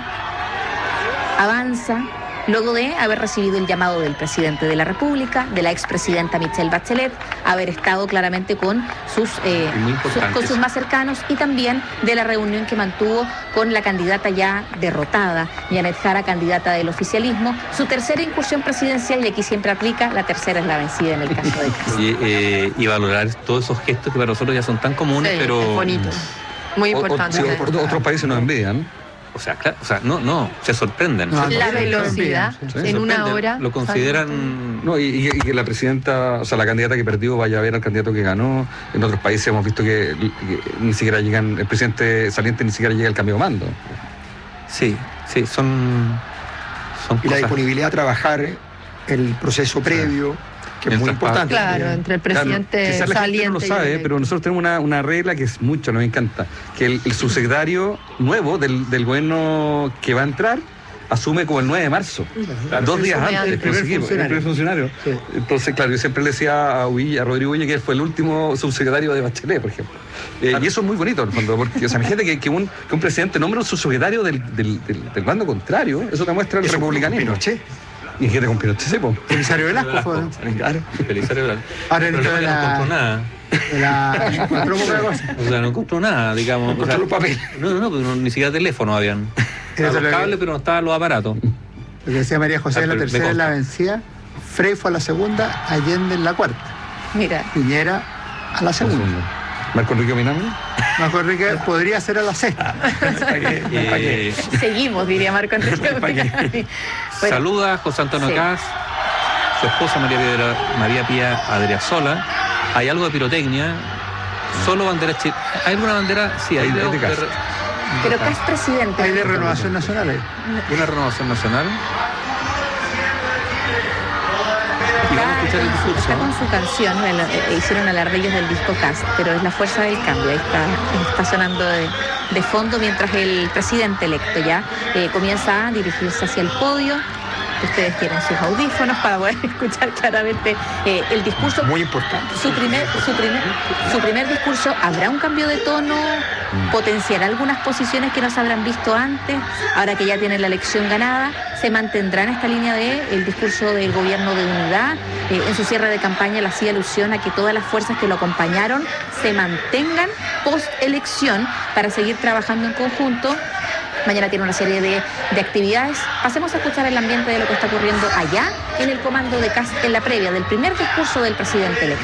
avanza, luego de haber recibido el llamado del presidente de la República, de la expresidenta Michelle Bachelet, haber estado claramente con sus más cercanos, y también de la reunión que mantuvo con la candidata ya derrotada, Janet Jara, candidata del oficialismo, su tercera incursión presidencial, y aquí siempre aplica, la tercera es la vencida en el caso de Kast. Y valorar todos esos gestos que para nosotros ya son tan comunes, pero... Es bonito, muy importante. Otros países nos envidian. O sea, claro, se sorprenden. La velocidad en una hora. Lo consideran... No, y que la presidenta, o sea, la candidata que perdió vaya a ver al candidato que ganó. En otros países hemos visto que ni siquiera llegan, el presidente saliente ni siquiera llega al cambio de mando. Sí, son y cosas. La disponibilidad a trabajar el proceso previo, que es muy importante. Claro, entre el presidente saliente. La gente no lo sabe, pero nosotros tenemos una regla que es mucho, nos encanta, que el subsecretario nuevo del gobierno que va a entrar asume como el 9 de marzo, 2 días antes, el primer funcionario. Sí. Entonces, claro, yo siempre le decía a Rodrigo Ulla que fue el último subsecretario de Bachelet, por ejemplo. Y eso es muy bonito, en el fondo, porque, o sea, imagínate que un presidente nombre un subsecretario del bando contrario, eso te muestra el republicanismo. Y gente con Pinochet, sí, po. Belisario Velasco fue. Claro, Belisario Velasco. Ahora no encontró nada. O sea, no encontró nada, digamos. No encontró los papeles. No, ni siquiera teléfono habían. Los cables, pero no estaban los aparatos. Lo que decía María José, en la tercera es la vencida, Frei fue a la segunda, Allende en la cuarta. Mira. Piñera a la segunda. Marco Enrique Minami. Marco Enrique podría ser a la sexta. Seguimos, diría Marco Enrique Minami. Bueno. Saluda a José Antonio Caz, su esposa María Pía Adriasola. Hay algo de pirotecnia, solo bandera chilena. ¿Hay alguna bandera? Sí, hay de Caz. Pero Caz presidente. Hay de Renovación Nacional. ¿Una Renovación Nacional? Y vamos a escuchar el discurso. Está con su canción, hicieron alarde ellos del disco Caz, pero es La Fuerza del Cambio. Ahí está sonando de fondo mientras el presidente electo ya comienza a dirigirse hacia el podio. Ustedes tienen sus audífonos para poder escuchar claramente el discurso. Muy importante. Su primer discurso, ¿habrá un cambio de tono? ¿Potenciará algunas posiciones que no se habrán visto antes? Ahora que ya tiene la elección ganada, ¿se mantendrá en esta línea el discurso del gobierno de unidad? En su cierre de campaña le hacía alusión a que todas las fuerzas que lo acompañaron se mantengan post-elección para seguir trabajando en conjunto. Mañana tiene una serie de actividades. Pasemos a escuchar el ambiente de lo que está ocurriendo allá en el comando de Caz en la previa del primer discurso del presidente electo.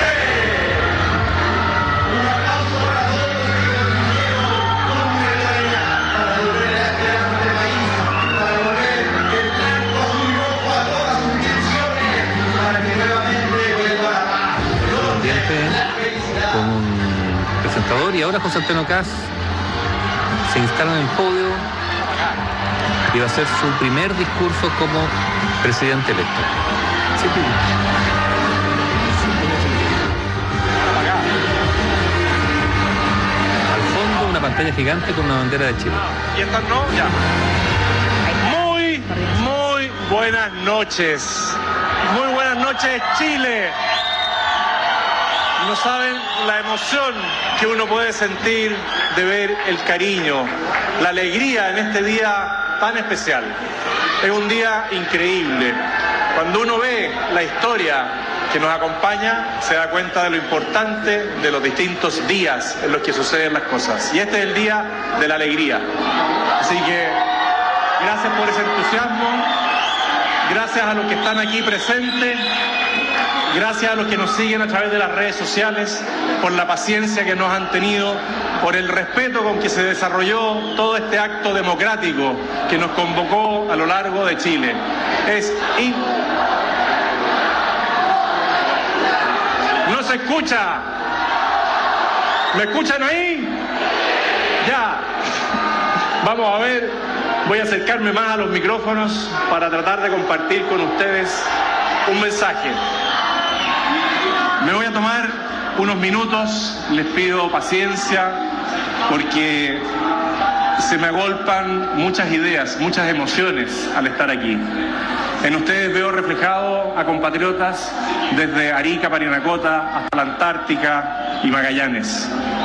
Con un presentador y ahora José Antonio Caz se instala en el podio y va a hacer su primer discurso como presidente electo. Al fondo una pantalla gigante con una bandera de Chile. ¿Y estas no? Ya. Muy buenas noches. Muy buenas noches, Chile. No saben la emoción que uno puede sentir de ver el cariño, la alegría en este día tan especial. Es un día increíble. Cuando uno ve la historia que nos acompaña, se da cuenta de lo importante de los distintos días en los que suceden las cosas. Y este es el día de la alegría. Así que gracias por ese entusiasmo, gracias a los que están aquí presentes. Gracias a los que nos siguen a través de las redes sociales, por la paciencia que nos han tenido, por el respeto con que se desarrolló todo este acto democrático que nos convocó a lo largo de Chile. No se escucha. ¿Me escuchan ahí? Ya. Vamos a ver. Voy a acercarme más a los micrófonos para tratar de compartir con ustedes un mensaje. Me voy a tomar unos minutos, les pido paciencia porque se me agolpan muchas ideas, muchas emociones al estar aquí. En ustedes veo reflejado a compatriotas desde Arica, Parinacota, hasta la Antártica y Magallanes.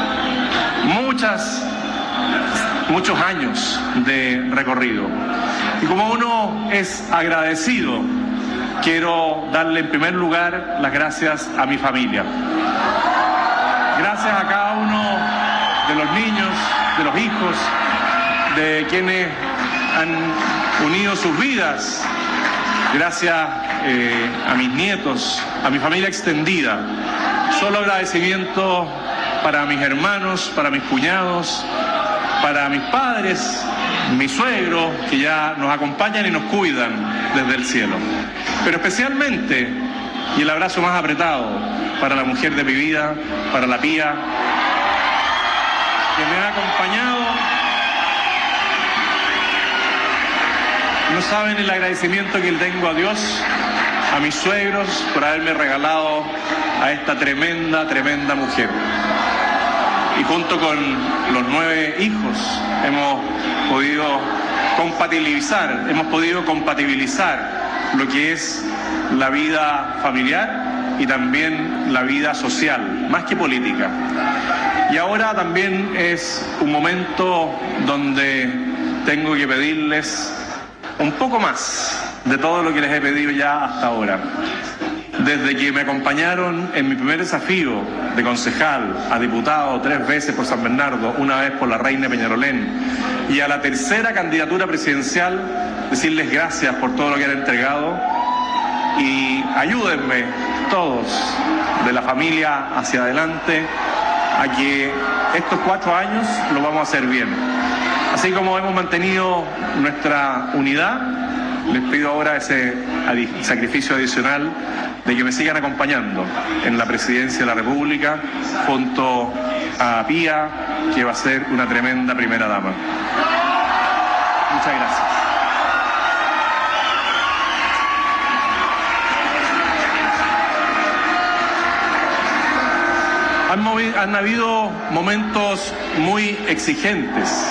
Muchos años de recorrido. Y como uno es agradecido, quiero darle en primer lugar las gracias a mi familia. Gracias a cada uno de los niños, de los hijos, de quienes han unido sus vidas. Gracias a mis nietos, a mi familia extendida. Solo agradecimiento para mis hermanos, para mis cuñados, para mis padres, mi suegro, que ya nos acompañan y nos cuidan desde el cielo. Pero especialmente, y el abrazo más apretado, para la mujer de mi vida, para la Pía, que me ha acompañado. No saben el agradecimiento que le tengo a Dios, a mis suegros, por haberme regalado a esta tremenda mujer. Y junto con los 9 hijos hemos podido hemos podido compatibilizar lo que es la vida familiar y también la vida social, más que política. Y ahora también es un momento donde tengo que pedirles un poco más de todo lo que les he pedido ya hasta ahora. Desde que me acompañaron en mi primer desafío de concejal a diputado 3 veces por San Bernardo, una vez por la Reina Peñarolén, y a la tercera candidatura presidencial, decirles gracias por todo lo que han entregado y ayúdenme todos de la familia hacia adelante a que estos 4 años lo vamos a hacer bien. Así como hemos mantenido nuestra unidad, les pido ahora ese sacrificio adicional de que me sigan acompañando en la presidencia de la República junto a Pía, que va a ser una tremenda primera dama. Muchas gracias. Han habido momentos muy exigentes.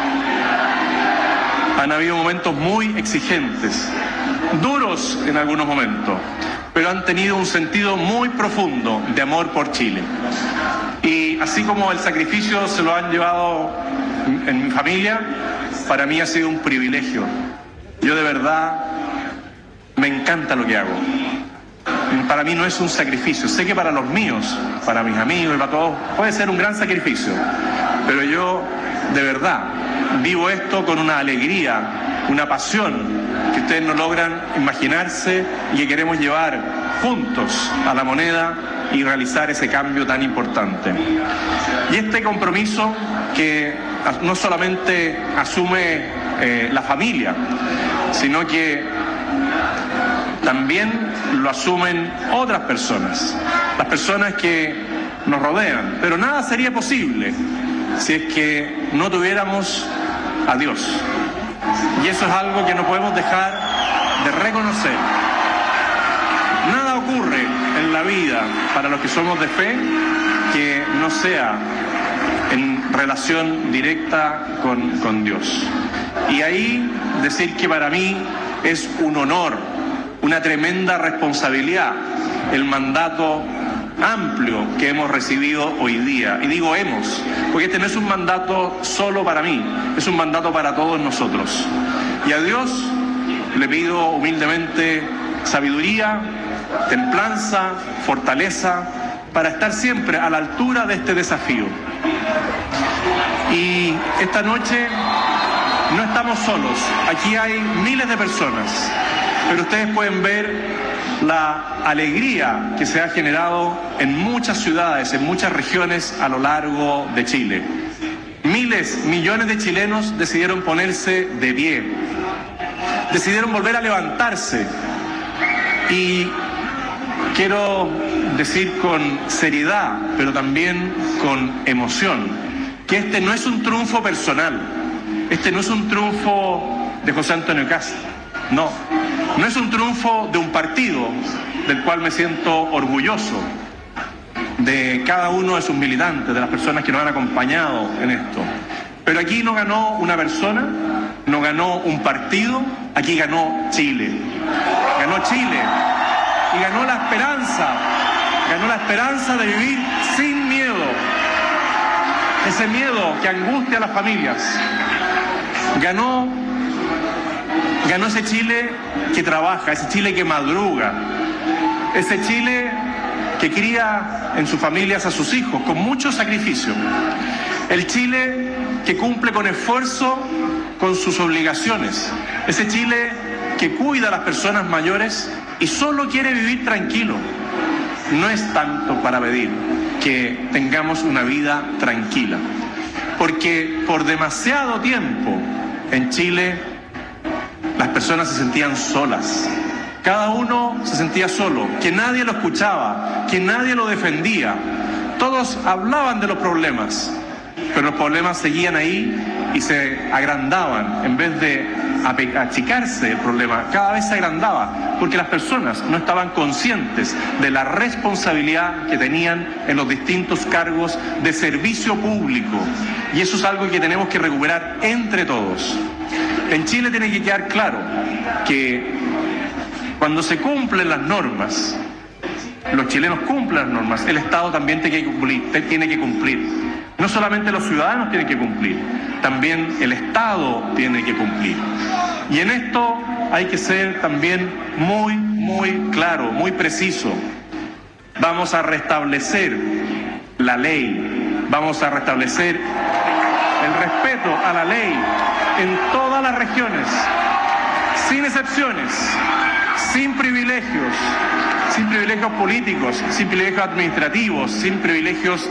Han habido momentos muy exigentes, duros en algunos momentos, pero han tenido un sentido muy profundo de amor por Chile. Y así como el sacrificio se lo han llevado en mi familia, para mí ha sido un privilegio. Yo de verdad me encanta lo que hago. Para mí no es un sacrificio. Sé que para los míos, para mis amigos y para todos, puede ser un gran sacrificio. Pero yo, de verdad, vivo esto con una alegría, una pasión que ustedes no logran imaginarse y que queremos llevar juntos a La Moneda y realizar ese cambio tan importante. Y este compromiso que no solamente asume la familia, sino que también lo asumen otras personas, las personas que nos rodean. Pero nada sería posible si es que no tuviéramos a Dios. Y eso es algo que no podemos dejar de reconocer. Nada ocurre en la vida para los que somos de fe que no sea en relación directa con Dios. Y ahí decir que para mí es un honor, una tremenda responsabilidad, el mandato amplio que hemos recibido hoy día. Y digo hemos, porque este no es un mandato solo para mí, es un mandato para todos nosotros. Y a Dios le pido humildemente sabiduría, templanza, fortaleza, para estar siempre a la altura de este desafío. Y esta noche no estamos solos, aquí hay miles de personas, pero ustedes pueden ver la alegría que se ha generado en muchas ciudades, en muchas regiones a lo largo de Chile. Miles, millones de chilenos decidieron ponerse de pie, decidieron volver a levantarse. Y quiero decir con seriedad, pero también con emoción, que este no es un triunfo personal, este no es un triunfo de José Antonio Kast, no es un triunfo de un partido del cual me siento orgulloso, de cada uno de sus militantes, de las personas que nos han acompañado en esto. Pero aquí no ganó una persona, no ganó un partido, aquí ganó Chile. Ganó Chile y ganó la esperanza de vivir sin miedo. Ese miedo que angustia a las familias. Ganó ese Chile que trabaja, ese Chile que madruga, ese Chile que cría en sus familias a sus hijos con mucho sacrificio. El Chile que cumple con esfuerzo con sus obligaciones. Ese Chile que cuida a las personas mayores y solo quiere vivir tranquilo. No es tanto para pedir que tengamos una vida tranquila, porque por demasiado tiempo en Chile las personas se sentían solas. Cada uno se sentía solo, que nadie lo escuchaba, que nadie lo defendía. Todos hablaban de los problemas, pero los problemas seguían ahí y se agrandaban. En vez de achicarse el problema, cada vez se agrandaba, porque las personas no estaban conscientes de la responsabilidad que tenían en los distintos cargos de servicio público. Y eso es algo que tenemos que recuperar entre todos. En Chile tiene que quedar claro que cuando se cumplen las normas, los chilenos cumplen las normas, el Estado también tiene que cumplir. No solamente los ciudadanos tienen que cumplir, también el Estado tiene que cumplir. Y en esto hay que ser también muy claro, muy preciso. Vamos a restablecer la ley, vamos a restablecer el respeto a la ley en todas las regiones, sin excepciones, sin privilegios políticos, sin privilegios administrativos, sin privilegios